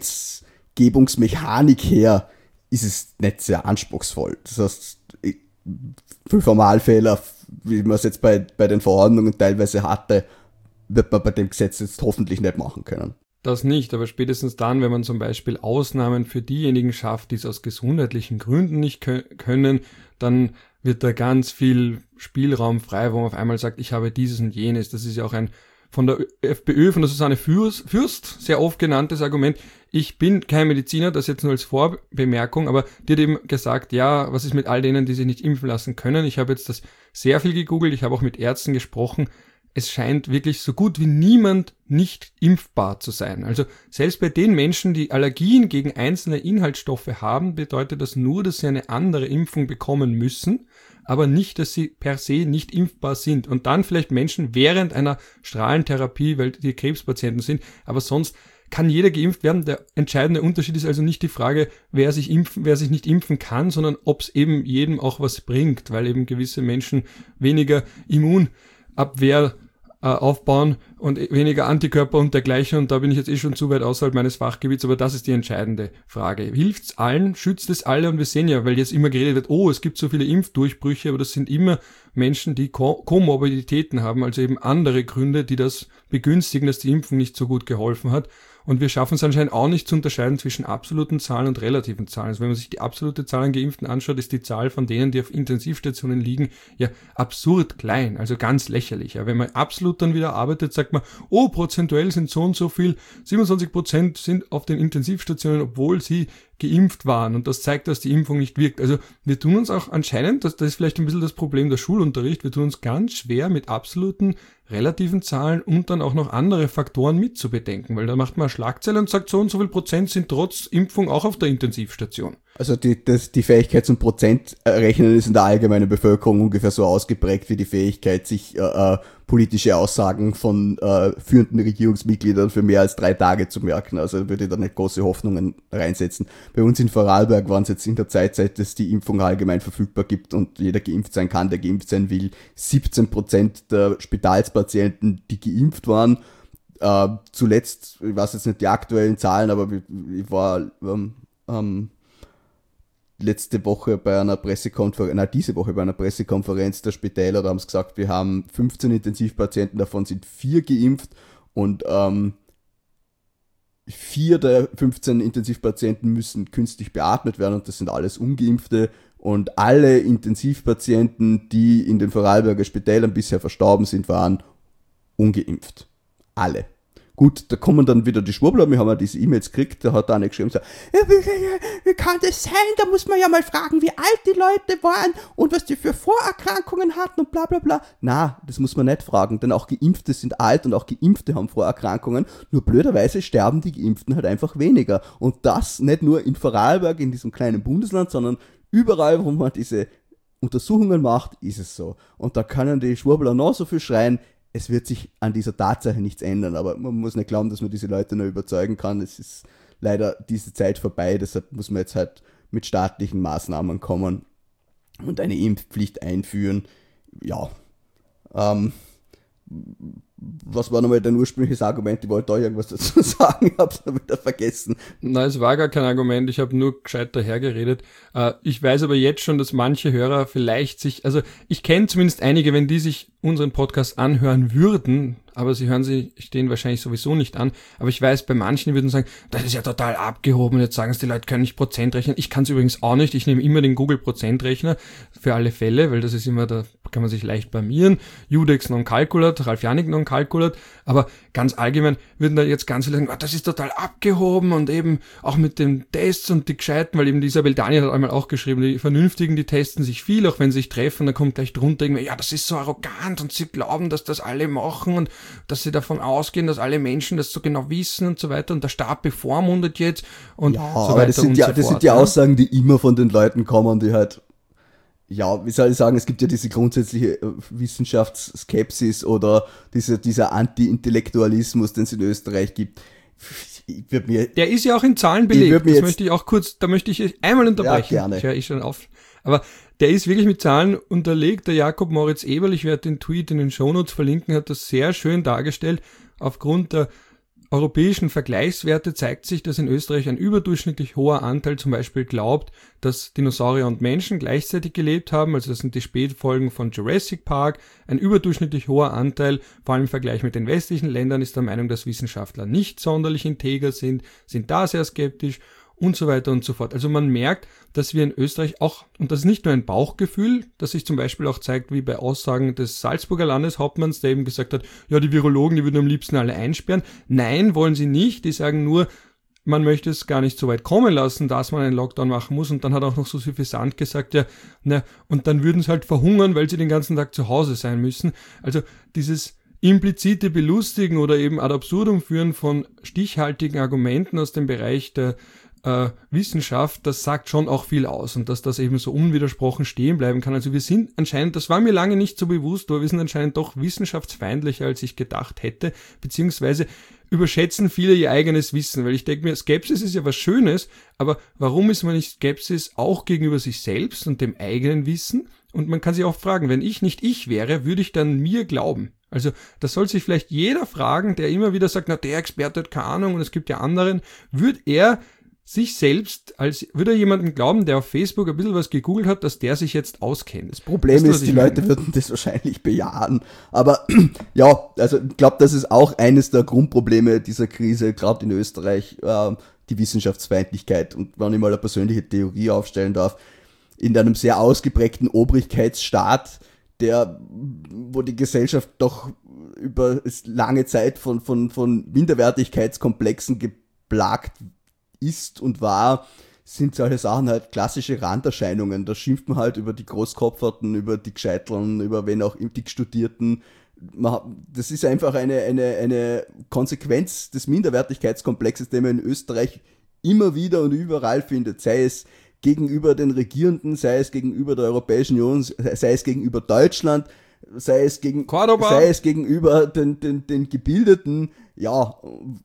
S2: Gesetzgebungsmechanik her ist es nicht sehr anspruchsvoll. Das heißt, für Formalfehler, wie man es jetzt bei, bei den Verordnungen teilweise hatte, wird man bei dem Gesetz jetzt hoffentlich nicht machen können.
S1: Das nicht, aber spätestens dann, wenn man zum Beispiel Ausnahmen für diejenigen schafft, die es aus gesundheitlichen Gründen nicht können, dann wird da ganz viel Spielraum frei, wo man auf einmal sagt, ich habe dieses und jenes. Das ist ja auch ein von der FPÖ, von der Susanne Fürst, sehr oft genanntes Argument. Ich bin kein Mediziner, das jetzt nur als Vorbemerkung, aber die hat eben gesagt, ja, was ist mit all denen, die sich nicht impfen lassen können? Ich habe jetzt das sehr viel gegoogelt, ich habe auch mit Ärzten gesprochen. Es scheint wirklich so gut wie niemand nicht impfbar zu sein. Also selbst bei den Menschen, die Allergien gegen einzelne Inhaltsstoffe haben, bedeutet das nur, dass sie eine andere Impfung bekommen müssen, aber nicht, dass sie per se nicht impfbar sind. Und dann vielleicht Menschen während einer Strahlentherapie, weil die Krebspatienten sind, aber sonst kann jeder geimpft werden. Der entscheidende Unterschied ist also nicht die Frage, wer sich impfen, wer sich nicht impfen kann, sondern ob es eben jedem auch was bringt, weil eben gewisse Menschen weniger Immunabwehr äh, aufbauen und weniger Antikörper und dergleichen. Und da bin ich jetzt eh schon zu weit außerhalb meines Fachgebiets, aber das ist die entscheidende Frage. Hilft's allen? Schützt es alle? Und wir sehen ja, weil jetzt immer geredet wird, oh, es gibt so viele Impfdurchbrüche, aber das sind immer Menschen, die Ko- Komorbiditäten haben, also eben andere Gründe, die das begünstigen, dass die Impfung nicht so gut geholfen hat. Und wir schaffen es anscheinend auch nicht zu unterscheiden zwischen absoluten Zahlen und relativen Zahlen. Also wenn man sich die absolute Zahl an Geimpften anschaut, ist die Zahl von denen, die auf Intensivstationen liegen, ja absurd klein, also ganz lächerlich. Ja, wenn man absolut dann wieder arbeitet, sagt man, oh, prozentuell sind so und so viel, siebenundzwanzig Prozent sind auf den Intensivstationen, obwohl sie geimpft waren. Und das zeigt, dass die Impfung nicht wirkt. Also wir tun uns auch anscheinend, das, das ist vielleicht ein bisschen das Problem der Schulunterricht, wir tun uns ganz schwer mit absoluten relativen Zahlen und dann auch noch andere Faktoren mitzubedenken, weil da macht man eine Schlagzeile und sagt, so und so viel Prozent sind trotz Impfung auch auf der Intensivstation.
S2: Also die, das, die Fähigkeit zum Prozentrechnen ist in der allgemeinen Bevölkerung ungefähr so ausgeprägt wie die Fähigkeit, sich äh, äh, politische Aussagen von äh, führenden Regierungsmitgliedern für mehr als drei Tage zu merken. Also würde ich da nicht große Hoffnungen reinsetzen. Bei uns in Vorarlberg waren es jetzt in der Zeit, seit es die Impfung allgemein verfügbar gibt und jeder geimpft sein kann, der geimpft sein will, siebzehn Prozent der Spitalspatienten, die geimpft waren. Äh, zuletzt, ich weiß jetzt nicht die aktuellen Zahlen, aber ich war ähm, ähm, letzte Woche bei einer Pressekonferenz, nein, diese Woche bei einer Pressekonferenz der Spitäler, da haben sie gesagt, wir haben fünfzehn Intensivpatienten, davon sind vier geimpft und ähm, vier der fünfzehn Intensivpatienten müssen künstlich beatmet werden und das sind alles Ungeimpfte und alle Intensivpatienten, die in den Vorarlberger Spitälern bisher verstorben sind, waren ungeimpft. Alle. Gut, da kommen dann wieder die Schwurbler, wir haben ja diese E-Mails gekriegt, da hat einer geschrieben, so, ja, wie, wie, wie kann das sein, da muss man ja mal fragen, wie alt die Leute waren und was die für Vorerkrankungen hatten und bla bla bla. Na, das muss man nicht fragen, denn auch Geimpfte sind alt und auch Geimpfte haben Vorerkrankungen, nur blöderweise sterben die Geimpften halt einfach weniger. Und das nicht nur in Vorarlberg, in diesem kleinen Bundesland, sondern überall, wo man diese Untersuchungen macht, ist es so. Und da können die Schwurbler noch so viel schreien, es wird sich an dieser Tatsache nichts ändern, aber man muss nicht glauben, dass man diese Leute nur überzeugen kann. Es ist leider diese Zeit vorbei, deshalb muss man jetzt halt mit staatlichen Maßnahmen kommen und eine Impfpflicht einführen. Ja, ähm, was war nochmal dein ursprüngliches Argument? Ich wollte da irgendwas dazu sagen, ich hab's noch wieder vergessen.
S1: Nein, es war gar kein Argument, ich habe nur gescheit dahergeredet. Äh, ich weiß aber jetzt schon, dass manche Hörer vielleicht sich, also ich kenne zumindest einige, wenn die sich unseren Podcast anhören würden, aber sie hören sich den wahrscheinlich sowieso nicht an, aber ich weiß, bei manchen würden sagen, das ist ja total abgehoben, jetzt sagen es, die Leute können nicht Prozent rechnen. Ich kann es übrigens auch nicht, ich nehme immer den Google-Prozentrechner für alle Fälle, weil das ist immer, da kann man sich leicht blamieren. Judex non-calculat, Ralf Janik non-calculat, aber ganz allgemein würden da jetzt ganz viele sagen, oh, das ist total abgehoben und eben auch mit den Tests und die Gescheiten, weil eben die Isabel Daniel hat einmal auch geschrieben, die Vernünftigen, die testen sich viel, auch wenn sie sich treffen, dann kommt gleich drunter irgendwie, ja, das ist so arrogant und sie glauben, dass das alle machen und dass sie davon ausgehen, dass alle Menschen das so genau wissen und so weiter und der Staat bevormundet jetzt und
S2: ja,
S1: so weiter
S2: aber das sind
S1: und
S2: ja,
S1: so
S2: das
S1: fort.
S2: sind die Aussagen, die immer von den Leuten kommen, die halt, ja, wie soll ich sagen, es gibt ja diese grundsätzliche Wissenschaftsskepsis oder diese, dieser Anti-Intellektualismus, den es in Österreich gibt. Ich würd mir,
S1: der ist ja auch in Zahlen belegt, das möchte ich auch kurz, da möchte ich einmal unterbrechen.
S2: Ja, gerne.
S1: Ich höre eh schon auf. Aber der ist wirklich mit Zahlen unterlegt. Der Jakob Moritz Eberl, ich werde den Tweet in den Shownotes verlinken, hat das sehr schön dargestellt. Aufgrund der europäischen Vergleichswerte zeigt sich, dass in Österreich ein überdurchschnittlich hoher Anteil zum Beispiel glaubt, dass Dinosaurier und Menschen gleichzeitig gelebt haben. Also das sind die Spätfolgen von Jurassic Park. Ein überdurchschnittlich hoher Anteil, vor allem im Vergleich mit den westlichen Ländern, ist der Meinung, dass Wissenschaftler nicht sonderlich integer sind, sind da sehr skeptisch und so weiter und so fort. Also man merkt, dass wir in Österreich auch, und das ist nicht nur ein Bauchgefühl, das sich zum Beispiel auch zeigt, wie bei Aussagen des Salzburger Landeshauptmanns, der eben gesagt hat, ja, die Virologen, die würden am liebsten alle einsperren. Nein, wollen sie nicht. Die sagen nur, man möchte es gar nicht so weit kommen lassen, dass man einen Lockdown machen muss. Und dann hat auch noch so suffisant gesagt, ja, na, und dann würden sie halt verhungern, weil sie den ganzen Tag zu Hause sein müssen. Also dieses implizite Belustigen oder eben ad absurdum führen von stichhaltigen Argumenten aus dem Bereich der Äh, Wissenschaft, das sagt schon auch viel aus und dass das eben so unwidersprochen stehen bleiben kann. Also wir sind anscheinend, das war mir lange nicht so bewusst, aber wir sind anscheinend doch wissenschaftsfeindlicher, als ich gedacht hätte, beziehungsweise überschätzen viele ihr eigenes Wissen, weil ich denke mir, Skepsis ist ja was Schönes, aber warum ist man nicht Skepsis auch gegenüber sich selbst und dem eigenen Wissen? Und man kann sich auch fragen, wenn ich nicht ich wäre, würde ich dann mir glauben? Also das soll sich vielleicht jeder fragen, der immer wieder sagt, na der Experte hat keine Ahnung und es gibt ja anderen, würde er sich selbst, als würde er jemanden glauben, der auf Facebook ein bisschen was gegoogelt hat, dass der sich jetzt auskennt.
S2: Das Problem weißt du, ist, die Leute meine? würden das wahrscheinlich bejahen. Aber ja, also ich glaube, das ist auch eines der Grundprobleme dieser Krise, gerade in Österreich, äh, die Wissenschaftsfeindlichkeit. Und wenn ich mal eine persönliche Theorie aufstellen darf, in einem sehr ausgeprägten Obrigkeitsstaat, der, wo die Gesellschaft doch über lange Zeit von, von, von Minderwertigkeitskomplexen geplagt ist und war, sind solche Sachen halt klassische Randerscheinungen. Da schimpft man halt über die Großkopferten, über die Gescheiteln, über wen auch die Studierten. Das ist einfach eine, eine, eine Konsequenz des Minderwertigkeitskomplexes, den man in Österreich immer wieder und überall findet. Sei es gegenüber den Regierenden, sei es gegenüber der Europäischen Union, sei es gegenüber Deutschland, sei es, gegen, sei es gegenüber den, den, den Gebildeten. Ja,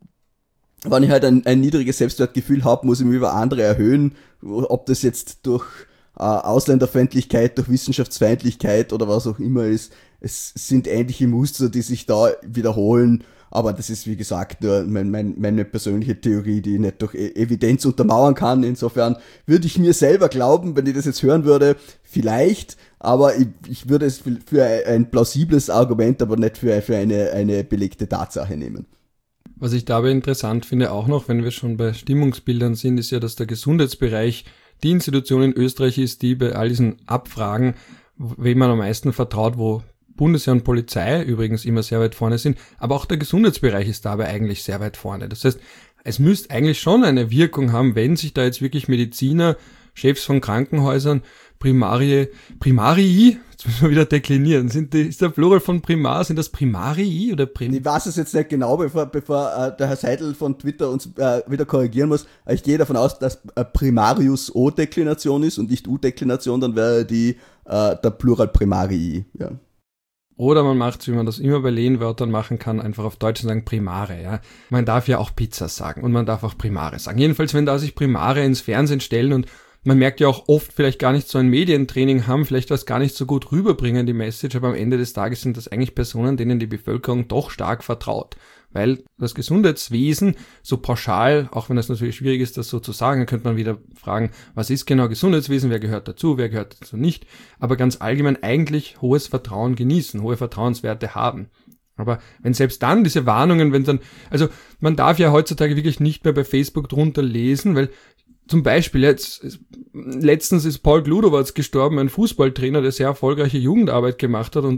S2: wenn ich halt ein, ein niedriges Selbstwertgefühl habe, muss ich mich über andere erhöhen, ob das jetzt durch äh, Ausländerfeindlichkeit, durch Wissenschaftsfeindlichkeit oder was auch immer ist. Es sind ähnliche Muster, die sich da wiederholen, aber das ist wie gesagt nur mein, mein, meine persönliche Theorie, die ich nicht durch Evidenz untermauern kann. Insofern würde ich mir selber glauben, wenn ich das jetzt hören würde, vielleicht, aber ich, ich würde es für ein plausibles Argument, aber nicht für, für eine, eine belegte Tatsache nehmen.
S1: Was ich dabei interessant finde, auch noch, wenn wir schon bei Stimmungsbildern sind, ist ja, dass der Gesundheitsbereich die Institution in Österreich ist, die bei all diesen Abfragen, wem man am meisten vertraut, wo Bundesheer und Polizei übrigens immer sehr weit vorne sind, aber auch der Gesundheitsbereich ist dabei eigentlich sehr weit vorne. Das heißt, es müsste eigentlich schon eine Wirkung haben, wenn sich da jetzt wirklich Mediziner, Chefs von Krankenhäusern, Primarie, Primarii, jetzt müssen wir wieder deklinieren, sind die, ist der Plural von Primar, sind das Primarii oder Prim?
S2: Ich weiß es jetzt nicht genau, bevor, bevor äh, der Herr Seidel von Twitter uns äh, wieder korrigieren muss. Ich gehe davon aus, dass äh, Primarius O-Deklination ist und nicht U-Deklination, dann wäre die äh, der Plural Primarii, ja.
S1: Oder man macht, wie man das immer bei Lehnwörtern machen kann, einfach auf Deutsch sagen Primare, ja. Man darf ja auch Pizza sagen und man darf auch Primare sagen. Jedenfalls, wenn da sich Primare ins Fernsehen stellen und man merkt ja auch oft vielleicht gar nicht so ein Medientraining haben, vielleicht was gar nicht so gut rüberbringen, die Message, aber am Ende des Tages sind das eigentlich Personen, denen die Bevölkerung doch stark vertraut. Weil das Gesundheitswesen so pauschal, auch wenn es natürlich schwierig ist, das so zu sagen, dann könnte man wieder fragen, was ist genau Gesundheitswesen, wer gehört dazu, wer gehört dazu nicht, aber ganz allgemein eigentlich hohes Vertrauen genießen, hohe Vertrauenswerte haben. Aber wenn selbst dann diese Warnungen, wenn dann, also man darf ja heutzutage wirklich nicht mehr bei Facebook drunter lesen, weil zum Beispiel jetzt, letztens ist Paul Gludowatz gestorben, ein Fußballtrainer, der sehr erfolgreiche Jugendarbeit gemacht hat und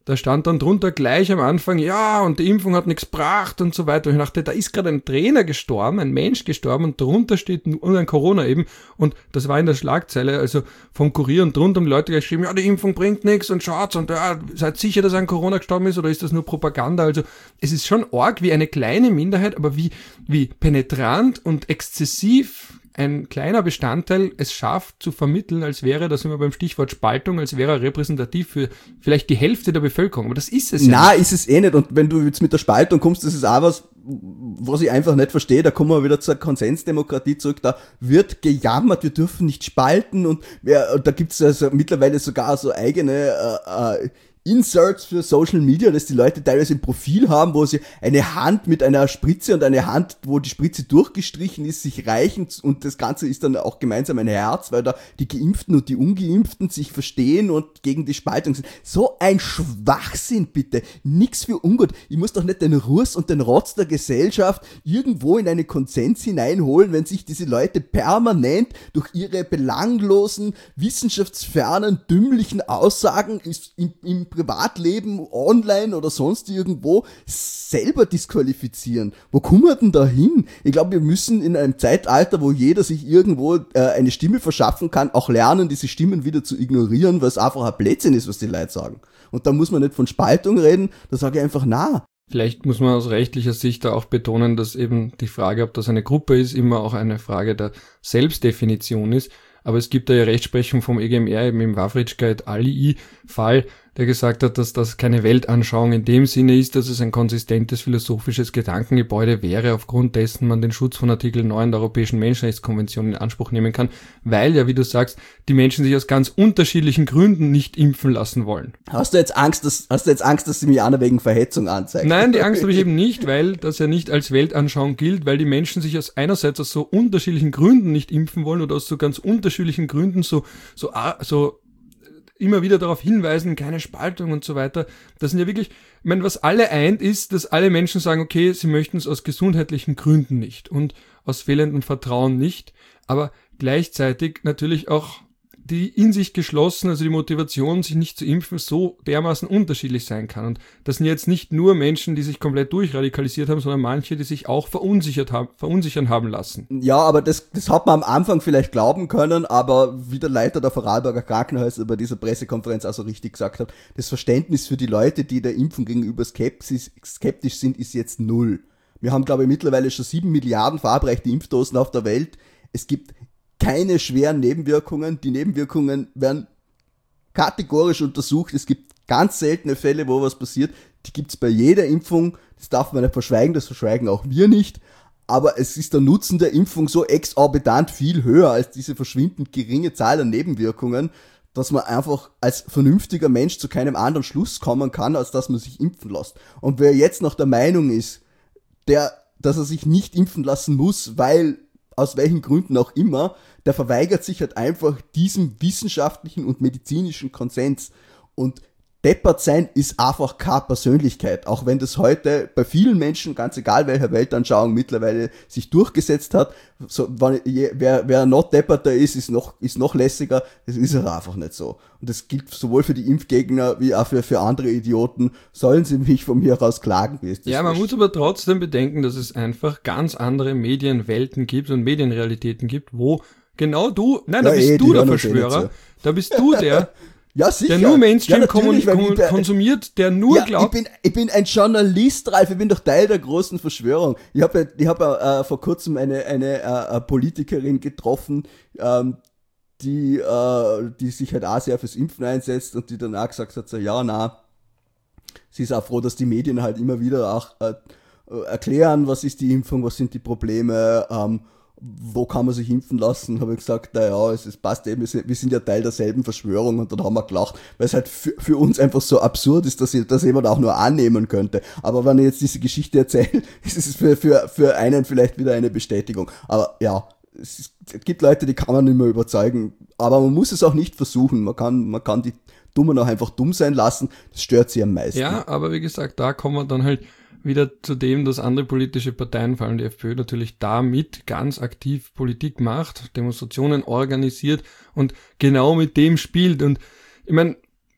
S1: da stand dann drunter gleich am Anfang, ja, und die Impfung hat nichts gebracht und so weiter. Und ich dachte, da ist gerade ein Trainer gestorben, ein Mensch gestorben und drunter steht nur ein Corona eben. Und das war in der Schlagzeile, also vom Kurier, und drunter haben die Leute geschrieben, ja, die Impfung bringt nichts und schaut's und ja, seid sicher, dass ein Corona gestorben ist oder ist das nur Propaganda? Also es ist schon arg, wie eine kleine Minderheit, aber wie, wie penetrant und exzessiv ein kleiner Bestandteil es schafft zu vermitteln, als wäre, da sind wir beim Stichwort Spaltung, als wäre er repräsentativ für vielleicht die Hälfte der Bevölkerung. Aber das ist es ja
S2: Na,
S1: nicht.
S2: ist es eh nicht. Und wenn du jetzt mit der Spaltung kommst, das ist auch was, was ich einfach nicht verstehe. Da kommen wir wieder zur Konsensdemokratie zurück. Da wird gejammert, wir dürfen nicht spalten. Und ja, da gibt's also mittlerweile sogar so eigene äh, äh, Inserts für Social Media, dass die Leute teilweise ein Profil haben, wo sie eine Hand mit einer Spritze und eine Hand, wo die Spritze durchgestrichen ist, sich reichen, und das Ganze ist dann auch gemeinsam ein Herz, weil da die Geimpften und die Ungeimpften sich verstehen und gegen die Spaltung sind. So ein Schwachsinn, bitte. Nix für ungut. Ich muss doch nicht den Ruß und den Rotz der Gesellschaft irgendwo in einen Konsens hineinholen, wenn sich diese Leute permanent durch ihre belanglosen, wissenschaftsfernen, dümmlichen Aussagen im, im Privatleben, online oder sonst irgendwo selber disqualifizieren. Wo kommen wir denn da hin? Ich glaube, wir müssen in einem Zeitalter, wo jeder sich irgendwo äh, eine Stimme verschaffen kann, auch lernen, diese Stimmen wieder zu ignorieren, weil es einfach ein Blödsinn ist, was die Leute sagen. Und da muss man nicht von Spaltung reden, da sage ich einfach na.
S1: Vielleicht muss man aus rechtlicher Sicht da auch betonen, dass eben die Frage, ob das eine Gruppe ist, immer auch eine Frage der Selbstdefinition ist. Aber es gibt da ja Rechtsprechung vom E G M R, eben im Wawritschka et al.-Fall, der gesagt hat, dass das keine Weltanschauung in dem Sinne ist, dass es ein konsistentes philosophisches Gedankengebäude wäre, aufgrund dessen man den Schutz von Artikel neun der Europäischen Menschenrechtskonvention in Anspruch nehmen kann, weil ja, wie du sagst, die Menschen sich aus ganz unterschiedlichen Gründen nicht impfen lassen wollen.
S2: Hast du jetzt Angst, dass, hast du jetzt Angst, dass sie mich einer wegen Verhetzung anzeigt?
S1: Nein, die Angst habe ich eben nicht, weil das ja nicht als Weltanschauung gilt, weil die Menschen sich aus einerseits aus so unterschiedlichen Gründen nicht impfen wollen oder aus so ganz unterschiedlichen Gründen so, so, so, immer wieder darauf hinweisen, keine Spaltung und so weiter. Das sind ja wirklich, ich meine, was alle eint, ist, dass alle Menschen sagen, okay, sie möchten es aus gesundheitlichen Gründen nicht und aus fehlendem Vertrauen nicht, aber gleichzeitig natürlich auch die in sich geschlossen, also die Motivation, sich nicht zu impfen, so dermaßen unterschiedlich sein kann. Und das sind jetzt nicht nur Menschen, die sich komplett durchradikalisiert haben, sondern manche, die sich auch verunsichert haben, verunsichern haben lassen.
S2: Ja, aber das, das hat man am Anfang vielleicht glauben können, aber wie der Leiter der Vorarlberger Krankenhäuser bei dieser Pressekonferenz auch so richtig gesagt hat, das Verständnis für die Leute, die der Impfung gegenüber skeptisch, skeptisch sind, ist jetzt null. Wir haben, glaube ich, mittlerweile schon sieben Milliarden verabreichte Impfdosen auf der Welt. Es gibt keine schweren Nebenwirkungen. Die Nebenwirkungen werden kategorisch untersucht. Es gibt ganz seltene Fälle, wo was passiert. Die gibt's bei jeder Impfung. Das darf man nicht verschweigen, das verschweigen auch wir nicht. Aber es ist der Nutzen der Impfung so exorbitant viel höher als diese verschwindend geringe Zahl an Nebenwirkungen, dass man einfach als vernünftiger Mensch zu keinem anderen Schluss kommen kann, als dass man sich impfen lässt. Und wer jetzt noch der Meinung ist, der, dass er sich nicht impfen lassen muss, weil aus welchen Gründen auch immer, der verweigert sich halt einfach diesem wissenschaftlichen und medizinischen Konsens. Und deppert sein ist einfach keine Persönlichkeit, auch wenn das heute bei vielen Menschen, ganz egal welcher Weltanschauung, mittlerweile sich durchgesetzt hat. So, wer, wer noch depperter ist, ist noch, ist noch lässiger. Das ist er einfach nicht so. Und das gilt sowohl für die Impfgegner wie auch für, für andere Idioten. Sollen sie mich von mir aus klagen? Wie ist das
S1: ja, man
S2: nicht?
S1: muss aber trotzdem bedenken, dass es einfach ganz andere Medienwelten gibt und Medienrealitäten gibt, wo genau du, nein,
S2: Ja,
S1: da bist
S2: eh,
S1: du
S2: die
S1: der
S2: hören uns eh nicht
S1: Verschwörer,
S2: so.
S1: da bist du der,
S2: Ja, sicher.
S1: der nur Mainstream
S2: Ja,
S1: kon
S2: natürlich, weil
S1: kon
S2: ich bin-
S1: konsumiert, der nur
S2: Ja,
S1: glaubt,
S2: ich bin, ich bin ein Journalist, Ralf, ich bin doch Teil der großen Verschwörung. Ich habe ja, ich hab ja äh, vor kurzem eine, eine äh, Politikerin getroffen, ähm, die, äh, die sich halt auch sehr fürs Impfen einsetzt und die dann auch gesagt hat, so, ja, na, sie ist auch froh, dass die Medien halt immer wieder auch äh, erklären, was ist die Impfung, was sind die Probleme, ähm, wo kann man sich impfen lassen, habe ich gesagt, naja, es, es passt eben, wir sind, wir sind ja Teil derselben Verschwörung, und dann haben wir gelacht, weil es halt für, für uns einfach so absurd ist, dass ich, dass jemand auch nur annehmen könnte. Aber wenn ich jetzt diese Geschichte erzähle, ist es für, für, für einen vielleicht wieder eine Bestätigung. Aber ja, es, ist, es gibt Leute, die kann man nicht mehr überzeugen, aber man muss es auch nicht versuchen, man kann, man kann die Dummen auch einfach dumm sein lassen, das stört sie am meisten.
S1: ja, aber wie gesagt, da kommen wir dann halt wieder zu dem, dass andere politische Parteien, vor allem die FPÖ, natürlich damit ganz aktiv Politik macht, Demonstrationen organisiert und genau mit dem spielt. Und ich meine,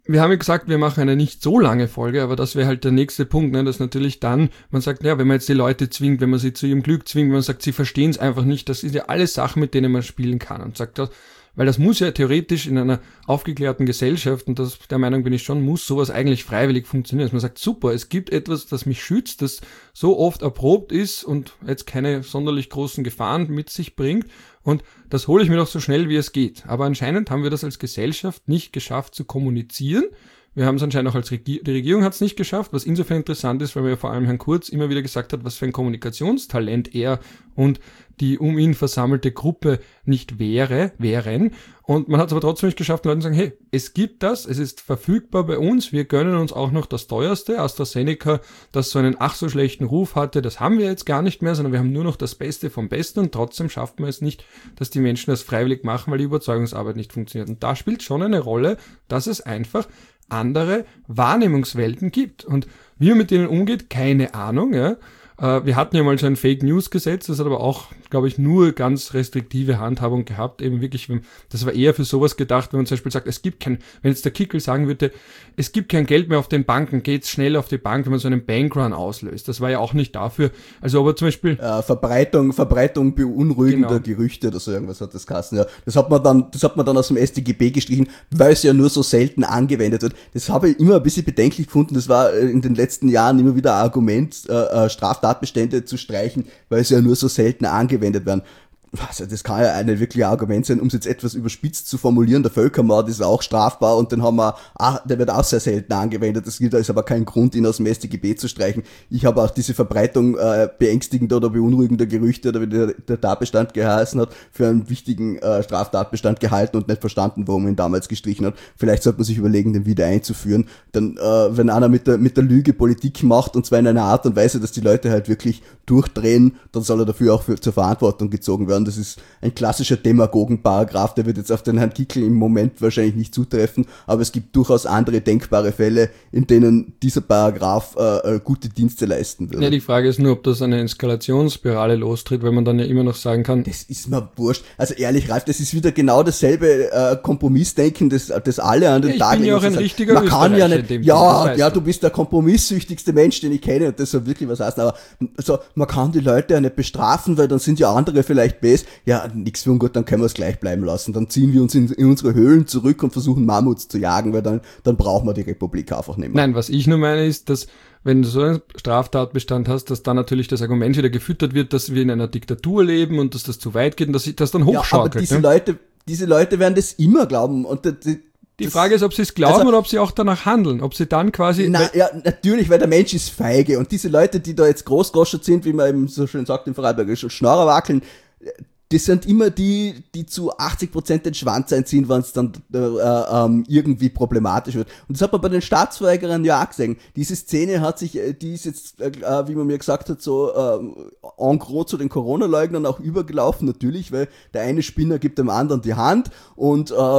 S1: wir haben ja gesagt, wir machen eine nicht so lange Folge, aber das wäre halt der nächste Punkt, ne, dass natürlich dann, man sagt, ja, wenn man jetzt die Leute zwingt, wenn man sie zu ihrem Glück zwingt, wenn man sagt, sie verstehen es einfach nicht, das ist ja alles Sachen, mit denen man spielen kann und sagt, das, weil das muss ja theoretisch in einer aufgeklärten Gesellschaft, und das, der Meinung bin ich schon, muss sowas eigentlich freiwillig funktionieren. Dass man sagt, super, es gibt etwas, das mich schützt, das so oft erprobt ist und jetzt keine sonderlich großen Gefahren mit sich bringt, und das hole ich mir doch so schnell, wie es geht. Aber anscheinend haben wir das als Gesellschaft nicht geschafft zu kommunizieren. Wir haben es anscheinend auch als Regier- die Regierung hat es nicht geschafft, was insofern interessant ist, weil mir ja vor allem Herrn Kurz immer wieder gesagt hat, was für ein Kommunikationstalent er und die um ihn versammelte Gruppe nicht wäre, wären. Und man hat es aber trotzdem nicht geschafft, den Leuten zu sagen, hey, es gibt das, es ist verfügbar bei uns, wir gönnen uns auch noch das teuerste. AstraZeneca, das so einen ach so schlechten Ruf hatte, das haben wir jetzt gar nicht mehr, sondern wir haben nur noch das Beste vom Besten, und trotzdem schafft man es nicht, dass die Menschen das freiwillig machen, weil die Überzeugungsarbeit nicht funktioniert. Und da spielt schon eine Rolle, dass es einfach andere Wahrnehmungswelten gibt. Und wie man mit denen umgeht, keine Ahnung, ja. Wir hatten ja mal so ein Fake-News-Gesetz, das hat aber auch, glaube ich, nur ganz restriktive Handhabung gehabt. Eben wirklich, das war eher für sowas gedacht, wenn man zum Beispiel sagt, es gibt kein, wenn jetzt der Kickel sagen würde, es gibt kein Geld mehr auf den Banken, geht's schnell auf die Bank, wenn man so einen Bankrun auslöst. Das war ja auch nicht dafür. Also aber zum Beispiel
S2: äh, Verbreitung, Verbreitung beunruhigender
S1: genau.
S2: Gerüchte oder so irgendwas hat das geheißen. Ja, das hat man dann, das hat man dann aus dem S t G B gestrichen, weil es ja nur so selten angewendet wird. Das habe ich immer ein bisschen bedenklich gefunden. Das war in den letzten Jahren immer wieder ein Argument, äh, Straftatbestände zu streichen, weil sie ja nur so selten angewendet werden. Also das kann ja ein wirklich Argument sein, um es jetzt etwas überspitzt zu formulieren. Der Völkermord ist auch strafbar, und den haben wir, ah, der wird auch sehr selten angewendet. Das ist aber kein Grund, ihn aus dem S t G B zu streichen. Ich habe auch diese Verbreitung äh, beängstigender oder beunruhigender Gerüchte, oder wie der, der Tatbestand geheißen hat, für einen wichtigen äh, Straftatbestand gehalten und nicht verstanden, warum man ihn damals gestrichen hat. Vielleicht sollte man sich überlegen, den wieder einzuführen. Dann, äh, wenn einer mit der, mit der Lüge Politik macht, und zwar in einer Art und Weise, dass die Leute halt wirklich durchdrehen, dann soll er dafür auch für, zur Verantwortung gezogen werden. Das ist ein klassischer Demagogenparagraph, der wird jetzt auf den Herrn Kickl im Moment wahrscheinlich nicht zutreffen, aber es gibt durchaus andere denkbare Fälle, in denen dieser Paragraph äh, gute Dienste leisten würde.
S1: Ja, die Frage ist nur, ob das eine Eskalationsspirale lostritt, weil man dann ja immer noch sagen kann,
S2: das ist mir wurscht. Also ehrlich, Ralf, das ist wieder genau dasselbe äh, Kompromissdenken, das, das alle an den
S1: ja,
S2: Tag
S1: legen. Ich bin ja auch ein
S2: sagen,
S1: richtiger
S2: man kann ja nicht, ja, ja,
S1: du.
S2: du bist der kompromisssüchtigste Mensch, den ich kenne, und das soll wirklich was heißen, aber also, man kann die Leute ja nicht bestrafen, weil dann sind ja andere vielleicht besser. Ja, nix für ungut, dann können wir es gleich bleiben lassen. Dann ziehen wir uns in, in unsere Höhlen zurück und versuchen Mammuts zu jagen, weil dann, dann brauchen wir die Republik einfach nicht mehr.
S1: Nein, was ich nur meine ist, dass wenn du so einen Straftatbestand hast, dass dann natürlich das Argument wieder gefüttert wird, dass wir in einer Diktatur leben und dass das zu weit geht und dass sich das dann hochschaukelt.
S2: Ja, aber diese
S1: ne?
S2: Leute, diese Leute werden das immer glauben, und die,
S1: Die Frage ist, ob sie es glauben also, oder ob sie auch danach handeln, ob sie dann quasi...
S2: Na, ja, natürlich, weil der Mensch ist feige, und diese Leute, die da jetzt großgroschert sind, wie man eben so schön sagt im Vorarlberg, Schnorrer wackeln, das sind immer die, die zu achtzig Prozent den Schwanz einziehen, wenn es dann äh, ähm, irgendwie problematisch wird. Und das hat man bei den Staatsverweigerern ja auch gesehen. Diese Szene hat sich, die ist jetzt, äh, wie man mir gesagt hat, so äh, en gros zu den Corona-Leugnern auch übergelaufen, natürlich, weil der eine Spinner gibt dem anderen die Hand, und äh,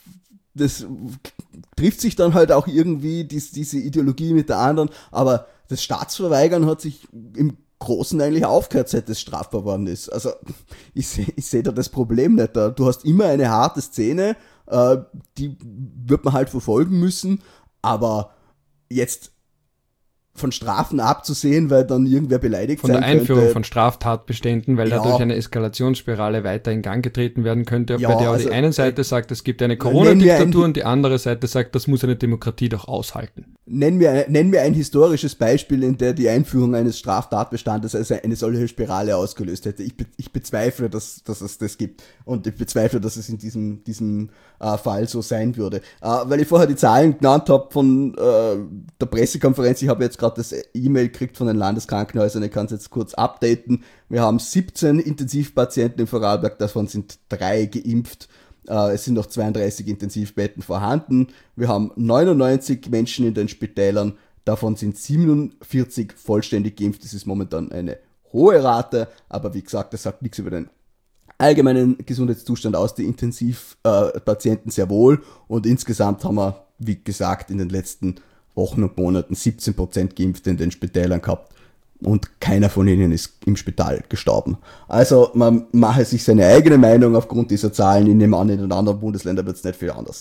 S2: das trifft sich dann halt auch irgendwie, dies, diese Ideologie mit der anderen, aber das Staatsverweigern hat sich im Großen eigentlich aufgehört, seit es strafbar worden ist. Also ich sehe ich seh da das Problem nicht. Da. Du hast immer eine harte Szene, äh, die wird man halt verfolgen müssen, aber jetzt von Strafen abzusehen, weil dann irgendwer beleidigt
S1: von
S2: sein
S1: der Einführung
S2: könnte.
S1: Von Straftatbeständen, weil
S2: ja.
S1: dadurch eine Eskalationsspirale weiter in Gang getreten werden könnte,
S2: ja,
S1: bei der
S2: also,
S1: die eine Seite sagt, es gibt eine
S2: ein-
S1: Corona-Diktatur und die andere Seite sagt, das muss eine Demokratie doch aushalten.
S2: Nenn mir, nenn mir ein historisches Beispiel, in der die Einführung eines Straftatbestandes also eine solche Spirale ausgelöst hätte. Ich, be, ich bezweifle, dass, dass es das gibt, und ich bezweifle, dass es in diesem, diesem äh, Fall so sein würde. Äh, weil ich vorher die Zahlen genannt habe von äh, der Pressekonferenz, ich habe jetzt gerade das E-Mail gekriegt von den Landeskrankenhäusern, ich kann es jetzt kurz updaten. Wir haben siebzehn Intensivpatienten im Vorarlberg, davon sind drei geimpft. Es sind noch zweiunddreißig Intensivbetten vorhanden. Wir haben neunundneunzig Menschen in den Spitälern, davon sind siebenundvierzig vollständig geimpft. Das ist momentan eine hohe Rate, aber wie gesagt, das sagt nichts über den allgemeinen Gesundheitszustand aus. Die Intensivpatienten sehr wohl, und insgesamt haben wir, wie gesagt, in den letzten Wochen und Monaten siebzehn Prozent Geimpfte in den Spitälern gehabt. Und keiner von ihnen ist im Spital gestorben. Also man mache sich seine eigene Meinung aufgrund dieser Zahlen. Ich nehme an, in den anderen Bundesländern wird es nicht viel anders sein.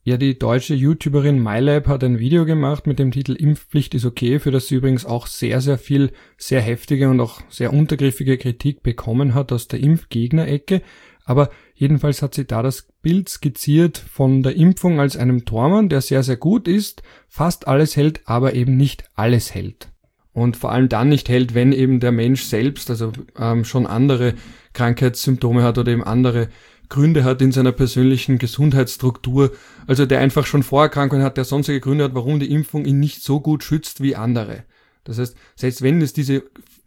S1: Ja, die deutsche YouTuberin MyLab hat ein Video gemacht mit dem Titel Impfpflicht ist okay, für das sie übrigens auch sehr, sehr viel, sehr heftige und auch sehr untergriffige Kritik bekommen hat aus der Impfgegnerecke. Aber jedenfalls hat sie da das Bild skizziert von der Impfung als einem Tormann, der sehr, sehr gut ist, fast alles hält, aber eben nicht alles hält. Und vor allem dann nicht hält, wenn eben der Mensch selbst, also ähm, schon andere Krankheitssymptome hat oder eben andere Gründe hat in seiner persönlichen Gesundheitsstruktur, also der einfach schon Vorerkrankungen hat, der sonstige Gründe hat, warum die Impfung ihn nicht so gut schützt wie andere. Das heißt, selbst wenn es diese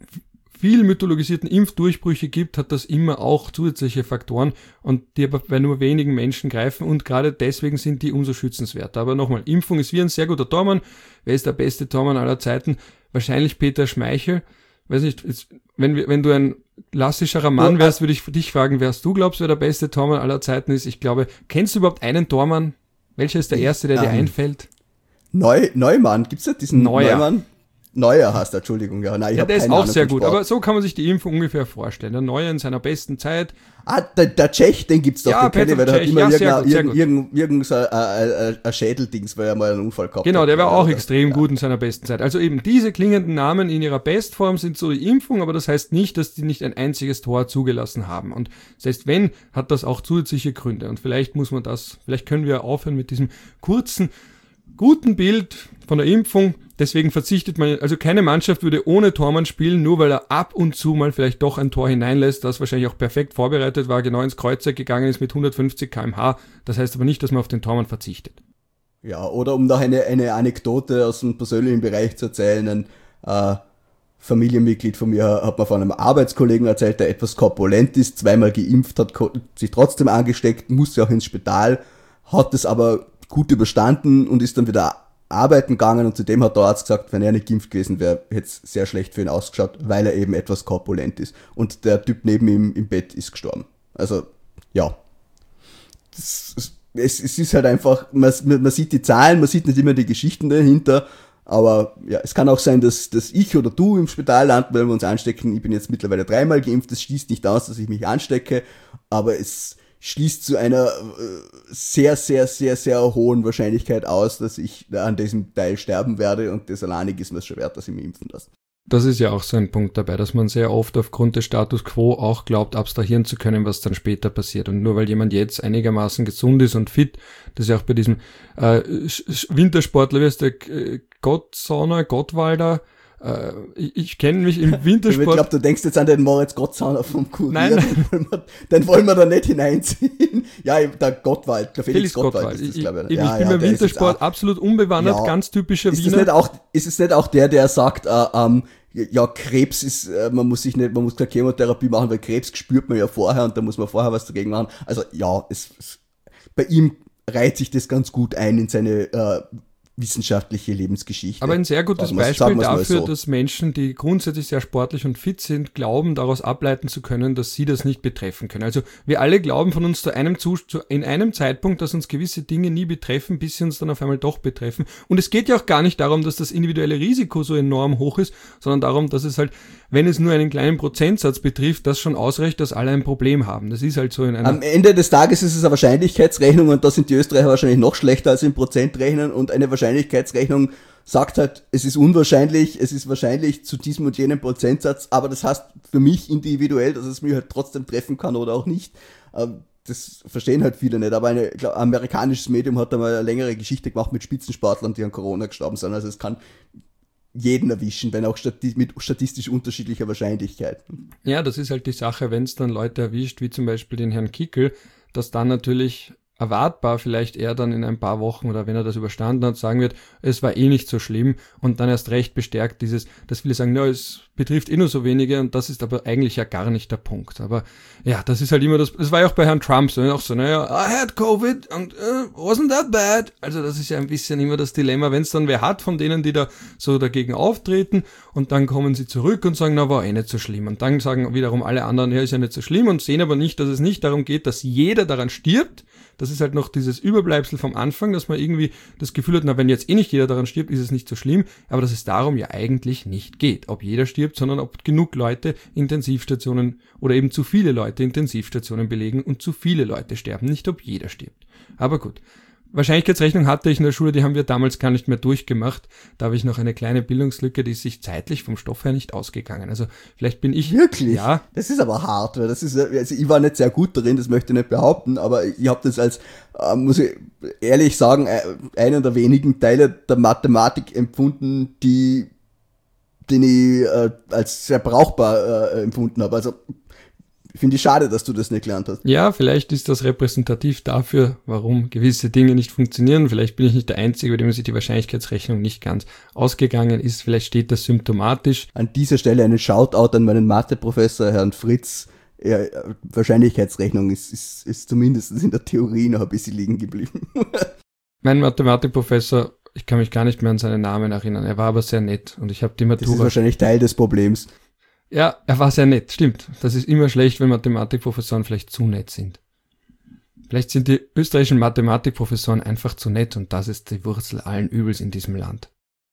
S1: viel mythologisierten Impfdurchbrüche gibt, hat das immer auch zusätzliche Faktoren und die aber bei nur wenigen Menschen greifen und gerade deswegen sind die umso schützenswerter. Aber nochmal, Impfung ist wie ein sehr guter Tormann. Wer ist der beste Tormann aller Zeiten? Wahrscheinlich Peter Schmeichel. Weiß nicht, jetzt, wenn, wenn du ein klassischerer Mann wärst, würde ich dich fragen, wer du glaubst, wer der beste Tormann aller Zeiten ist. Ich glaube, kennst du überhaupt einen Tormann? Welcher ist der erste, der ähm, dir einfällt?
S2: Neu, Neumann, gibt's da diesen
S1: Neuer.
S2: Neumann? Neuer hast du, Entschuldigung. Ja, nein, ich
S1: ja,
S2: hab
S1: der
S2: keine
S1: ist auch
S2: Ahnung
S1: sehr
S2: von
S1: gut,
S2: Sport.
S1: aber so kann man sich die Impfung ungefähr vorstellen. Der Neuer in seiner besten Zeit.
S2: Ah, der, der Tschech, den gibt's doch,
S1: Ja,
S2: den kenne ich, weil der
S1: Petr
S2: hat immer
S1: Cech, ja, sehr
S2: irgendein,
S1: gut, sehr
S2: irgendein, irgendein, irgendein so ein, ein Schädeldings, weil er mal einen Unfall gehabt
S1: Genau,
S2: hat.
S1: der war auch
S2: Oder-
S1: extrem
S2: ja.
S1: gut in seiner besten Zeit. Also eben diese klingenden Namen in ihrer Bestform sind so die Impfung, aber das heißt nicht, dass die nicht ein einziges Tor zugelassen haben. Und selbst wenn, hat das auch zusätzliche Gründe. Und vielleicht muss man das, vielleicht können wir aufhören mit diesem kurzen, guten Bild von der Impfung. Deswegen verzichtet man, also keine Mannschaft würde ohne Tormann spielen, nur weil er ab und zu mal vielleicht doch ein Tor hineinlässt, das wahrscheinlich auch perfekt vorbereitet war, genau ins Kreuzeck gegangen ist mit hundertfünfzig Kilometer pro Stunde. Das heißt aber nicht, dass man auf den Tormann verzichtet.
S2: Ja, oder um noch eine, eine Anekdote aus dem persönlichen Bereich zu erzählen, ein äh, Familienmitglied von mir hat mir von einem Arbeitskollegen erzählt, der etwas korpulent ist, zweimal geimpft hat, sich trotzdem angesteckt, musste auch ins Spital, hat es aber gut überstanden und ist dann wieder arbeiten gegangen und zudem hat der Arzt gesagt, wenn er nicht geimpft gewesen wäre, hätte es sehr schlecht für ihn ausgeschaut, weil er eben etwas korpulent ist. Und der Typ neben ihm im Bett ist gestorben. Also, ja. Das, es, es ist halt einfach, man, man sieht die Zahlen, man sieht nicht immer die Geschichten dahinter, aber ja, es kann auch sein, dass, dass ich oder du im Spital landen, weil wir uns anstecken. Ich bin jetzt mittlerweile dreimal geimpft, das schließt nicht aus, dass ich mich anstecke, aber es schließt zu einer sehr, sehr, sehr, sehr hohen Wahrscheinlichkeit aus, dass ich an diesem Teil sterben werde und das alleinig ist mir schon wert, dass ich mich impfen lasse.
S1: Das ist ja auch so ein Punkt dabei, dass man sehr oft aufgrund des Status Quo auch glaubt, abstrahieren zu können, was dann später passiert. Und nur weil jemand jetzt einigermaßen gesund ist und fit, das ist ja auch bei diesem äh, Wintersportler, wie heißt der, äh, Gottsauner, Gottwalder, äh, ich, ich kenne mich im Wintersport...
S2: Ich glaube, du denkst jetzt an den Moritz Gottsauner vom Kurier.
S1: Nein, nein.
S2: Den wollen wir, den wollen wir da nicht hineinziehen. Ja, der Gottwald, der Felix,
S1: Felix
S2: Gottwald,
S1: Gottwald.
S2: ist das,
S1: Ich,
S2: glaube ich.
S1: ich,
S2: Ja,
S1: ich bin
S2: ja,
S1: beim
S2: der ist
S1: Wintersport
S2: jetzt auch-
S1: absolut unbewandert,
S2: Ja.
S1: ganz typischer
S2: Ist es
S1: Wiener.
S2: nicht auch, ist es nicht auch der, der sagt, äh, ähm, ja, Krebs ist, äh, man muss sich nicht, man muss keine Chemotherapie machen, weil Krebs spürt man ja vorher und da muss man vorher was dagegen machen. Also ja, es, es bei ihm reiht sich das ganz gut ein in seine äh, wissenschaftliche Lebensgeschichte.
S1: Aber ein sehr gutes
S2: Sagen wir's-
S1: Beispiel
S2: sagen wir's mal
S1: dafür,
S2: so.
S1: dass Menschen, die grundsätzlich sehr sportlich und fit sind, glauben, daraus ableiten zu können, dass sie das nicht betreffen können. Also wir alle glauben von uns zu einem zu, zu, in einem Zeitpunkt, dass uns gewisse Dinge nie betreffen, bis sie uns dann auf einmal doch betreffen. Und es geht ja auch gar nicht darum, dass das individuelle Risiko so enorm hoch ist, sondern darum, dass es halt, wenn es nur einen kleinen Prozentsatz betrifft, das schon ausreicht, dass alle ein Problem haben. Das ist halt so in einer...
S2: Am Ende des Tages ist es eine Wahrscheinlichkeitsrechnung und da sind die Österreicher wahrscheinlich noch schlechter als in Prozent rechnen und eine Wahrscheinlichkeitsrechnung sagt halt, es ist unwahrscheinlich, es ist wahrscheinlich zu diesem und jenem Prozentsatz, aber das heißt für mich individuell, dass es mich halt trotzdem treffen kann oder auch nicht. Das verstehen halt viele nicht, aber ein amerikanisches Medium hat da mal eine längere Geschichte gemacht mit Spitzensportlern, die an Corona gestorben sind. Also es kann jeden erwischen, wenn auch stati- mit statistisch unterschiedlicher Wahrscheinlichkeit.
S1: Ja, das ist halt die Sache, wenn es dann Leute erwischt, wie zum Beispiel den Herrn Kickel, dass dann natürlich erwartbar vielleicht er dann in ein paar Wochen oder wenn er das überstanden hat, sagen wird, es war eh nicht so schlimm und dann erst recht bestärkt dieses, dass viele sagen, ja, es betrifft eh nur so wenige und das ist aber eigentlich ja gar nicht der Punkt. Aber ja, das ist halt immer das, das war ja auch bei Herrn Trump so, auch so, naja, I had Covid and uh, wasn't that bad. Also das ist ja ein bisschen immer das Dilemma, wenn es dann wer hat von denen, die da so dagegen auftreten und dann kommen sie zurück und sagen, na, war eh nicht so schlimm. Und dann sagen wiederum alle anderen, ja, ist ja nicht so schlimm und sehen aber nicht, dass es nicht darum geht, dass jeder daran stirbt. Das ist halt noch dieses Überbleibsel vom Anfang, dass man irgendwie das Gefühl hat, na, wenn jetzt eh nicht jeder daran stirbt, ist es nicht so schlimm, aber dass es darum ja eigentlich nicht geht, ob jeder stirbt, sondern ob genug Leute Intensivstationen oder eben zu viele Leute Intensivstationen belegen und zu viele Leute sterben, nicht ob jeder stirbt. Aber gut, Wahrscheinlichkeitsrechnung hatte ich in der Schule, die haben wir damals gar nicht mehr durchgemacht. Da habe ich noch eine kleine Bildungslücke, die ist sich zeitlich vom Stoff her nicht ausgegangen. Also vielleicht bin ich...
S2: Wirklich?
S1: Ja.
S2: Das ist aber hart, weil das ist, also ich war nicht sehr gut darin, das möchte ich nicht behaupten, aber ich habe das als, äh, muss ich ehrlich sagen, einer der wenigen Teile der Mathematik empfunden, die, den ich äh, als sehr brauchbar äh, empfunden habe. Also finde ich schade, dass du das nicht gelernt hast.
S1: Ja, vielleicht ist das repräsentativ dafür, warum gewisse Dinge nicht funktionieren. Vielleicht bin ich nicht der Einzige, bei dem sich die Wahrscheinlichkeitsrechnung nicht ganz ausgegangen ist. Vielleicht steht das symptomatisch.
S2: An dieser Stelle einen Shoutout an meinen Matheprofessor, Herrn Fritz. Ja, Wahrscheinlichkeitsrechnung ist, ist, ist zumindest in der Theorie noch ein bisschen liegen geblieben.
S1: Mein Mathematikprofessor, ich kann mich gar nicht mehr an seinen Namen erinnern. Er war aber sehr nett und ich habe die Matura...
S2: Das ist wahrscheinlich Teil des Problems.
S1: Ja, er war sehr nett, stimmt. Das ist immer schlecht, wenn Mathematikprofessoren vielleicht zu nett sind. Vielleicht sind die österreichischen Mathematikprofessoren einfach zu nett und das ist die Wurzel allen Übels in diesem Land.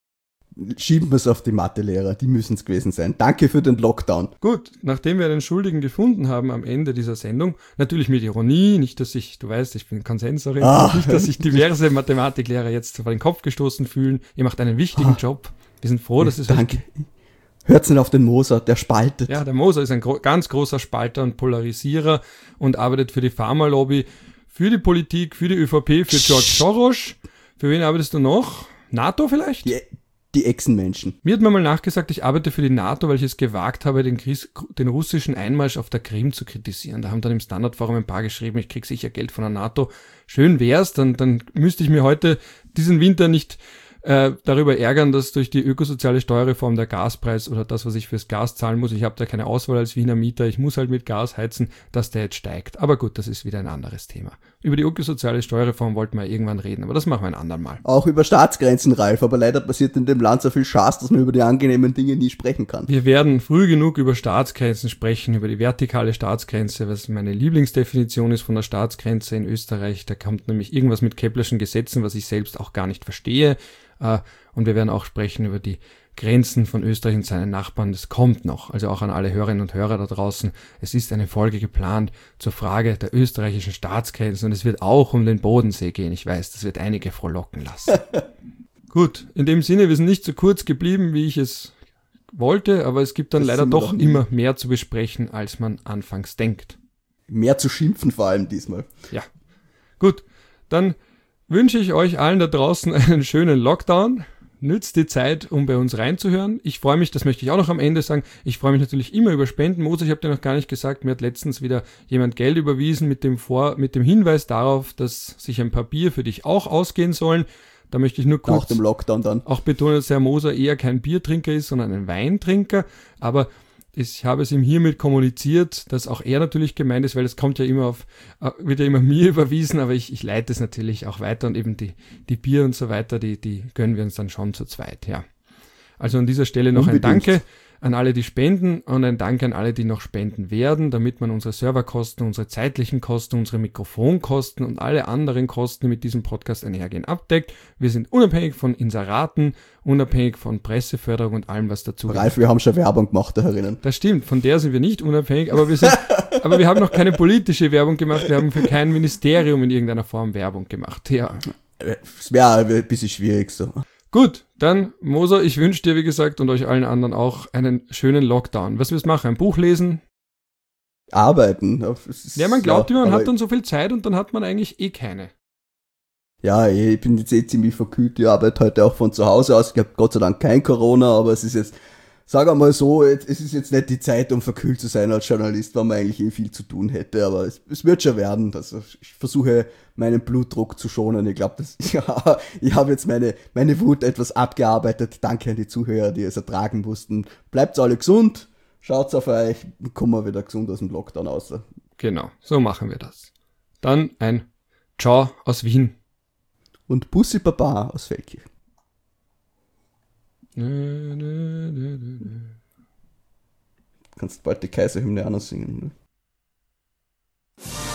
S2: Schieben wir es auf die Mathelehrer, die müssen es gewesen sein. Danke für den Lockdown.
S1: Gut, nachdem wir einen Schuldigen gefunden haben am Ende dieser Sendung, natürlich mit Ironie, nicht, dass ich, du weißt, ich bin Konsensorin,
S2: Ah.
S1: nicht, dass sich diverse Mathematiklehrer jetzt vor den Kopf gestoßen fühlen. Ihr macht einen wichtigen
S2: Ah.
S1: Job. Wir sind froh, dass es
S2: Danke. Hört's nicht auf den Moser, der spaltet.
S1: Ja, der Moser ist ein gro- ganz großer Spalter und Polarisierer und arbeitet für die Pharmalobby, für die Politik, für die ÖVP, für George Soros. Für wen arbeitest du noch? NATO vielleicht?
S2: Die, die Echsenmenschen.
S1: Mir hat man mal nachgesagt, ich arbeite für die NATO, weil ich es gewagt habe, den, Kris- den russischen Einmarsch auf der Krim zu kritisieren. Da haben dann im Standardforum ein paar geschrieben, ich krieg sicher Geld von der NATO. Schön wär's, dann, dann müsste ich mir heute diesen Winter nicht äh, darüber ärgern, dass durch die ökosoziale Steuerreform der Gaspreis oder das, was ich fürs Gas zahlen muss, ich habe da keine Auswahl als Wiener Mieter, ich muss halt mit Gas heizen, dass der jetzt steigt. Aber gut, das ist wieder ein anderes Thema. Über die ökosoziale Steuerreform wollten wir irgendwann reden, aber das machen wir ein andermal.
S2: Auch über Staatsgrenzen, Ralf, aber leider passiert in dem Land so viel Schaß, dass man über die angenehmen Dinge nie sprechen kann.
S1: Wir werden früh genug über Staatsgrenzen sprechen, über die vertikale Staatsgrenze, was meine Lieblingsdefinition ist von der Staatsgrenze in Österreich. Da kommt nämlich irgendwas mit Keplerschen Gesetzen, was ich selbst auch gar nicht verstehe. Und wir werden auch sprechen über die Grenzen von Österreich und seinen Nachbarn. Das kommt noch. Also auch an alle Hörerinnen und Hörer da draußen. Es ist eine Folge geplant zur Frage der österreichischen Staatsgrenzen und es wird auch um den Bodensee gehen. Ich weiß, das wird einige frohlocken lassen. Gut, in dem Sinne, wir sind nicht so kurz geblieben, wie ich es wollte, aber es gibt dann
S2: Das
S1: leider
S2: sind wir
S1: doch
S2: doch nie.
S1: immer mehr zu besprechen, als man anfangs denkt.
S2: Mehr zu schimpfen vor allem diesmal.
S1: Ja, gut, dann wünsche ich euch allen da draußen einen schönen Lockdown. Nützt die Zeit, um bei uns reinzuhören. Ich freue mich, das möchte ich auch noch am Ende sagen, ich freue mich natürlich immer über Spenden. Moser, ich habe dir noch gar nicht gesagt, mir hat letztens wieder jemand Geld überwiesen mit dem, Vor- mit dem Hinweis darauf, dass sich ein paar Bier für dich auch ausgehen sollen. Da möchte ich nur
S2: Nach
S1: kurz
S2: dem Lockdown dann.
S1: auch betonen, dass Herr Moser eher kein Biertrinker ist, sondern ein Weintrinker. Aber ich habe es ihm hiermit kommuniziert, dass auch er natürlich gemeint ist, weil es kommt ja immer auf, wird ja immer mir überwiesen, aber ich, ich leite es natürlich auch weiter und eben die, die Bier und so weiter, die, die gönnen wir uns dann schon zu zweit, ja. Also an dieser Stelle noch
S2: Unbedingt.
S1: ein Danke an alle, die spenden und ein Danke an alle, die noch spenden werden, damit man unsere Serverkosten, unsere zeitlichen Kosten, unsere Mikrofonkosten und alle anderen Kosten, die mit diesem Podcast einhergehen, abdeckt. Wir sind unabhängig von Inseraten, unabhängig von Presseförderung und allem, was dazu
S2: Ralf, wir haben schon Werbung gemacht da herinnen.
S1: Das stimmt, von der sind wir nicht unabhängig, aber wir sind, aber wir haben noch keine politische Werbung gemacht, wir haben für kein Ministerium in irgendeiner Form Werbung gemacht. Ja.
S2: Es wäre ein bisschen schwierig so.
S1: Gut, dann, Moser, ich wünsche dir, wie gesagt, und euch allen anderen auch einen schönen Lockdown. Was wirst du machen? Ein Buch lesen?
S2: Arbeiten. Es ist-
S1: Ja, man glaubt
S2: ja,
S1: immer, man
S2: aber-
S1: hat dann so viel Zeit und dann hat man eigentlich eh keine.
S2: Ja, ich bin jetzt eh ziemlich verkühlt. Ich arbeite heute auch von zu Hause aus. Ich habe Gott sei Dank kein Corona, aber es ist jetzt, sag einmal so, es ist jetzt nicht die Zeit, um verkühlt zu sein als Journalist, weil man eigentlich eh viel zu tun hätte, aber es, es wird schon werden. Also ich versuche, meinen Blutdruck zu schonen. Ich glaube, das, ja, ich habe jetzt meine, meine Wut etwas abgearbeitet. Danke an die Zuhörer, die es ertragen mussten. Bleibt alle gesund, schaut's auf euch, kommen wir wieder gesund aus dem Lockdown raus.
S1: Genau, so machen wir das. Dann ein Ciao aus Wien.
S2: Und Bussi Baba aus Feldkirch.
S1: Nö, nö, nö, nö, nö.
S2: Kannst bald die Kaiserhymne auch noch singen. Ne?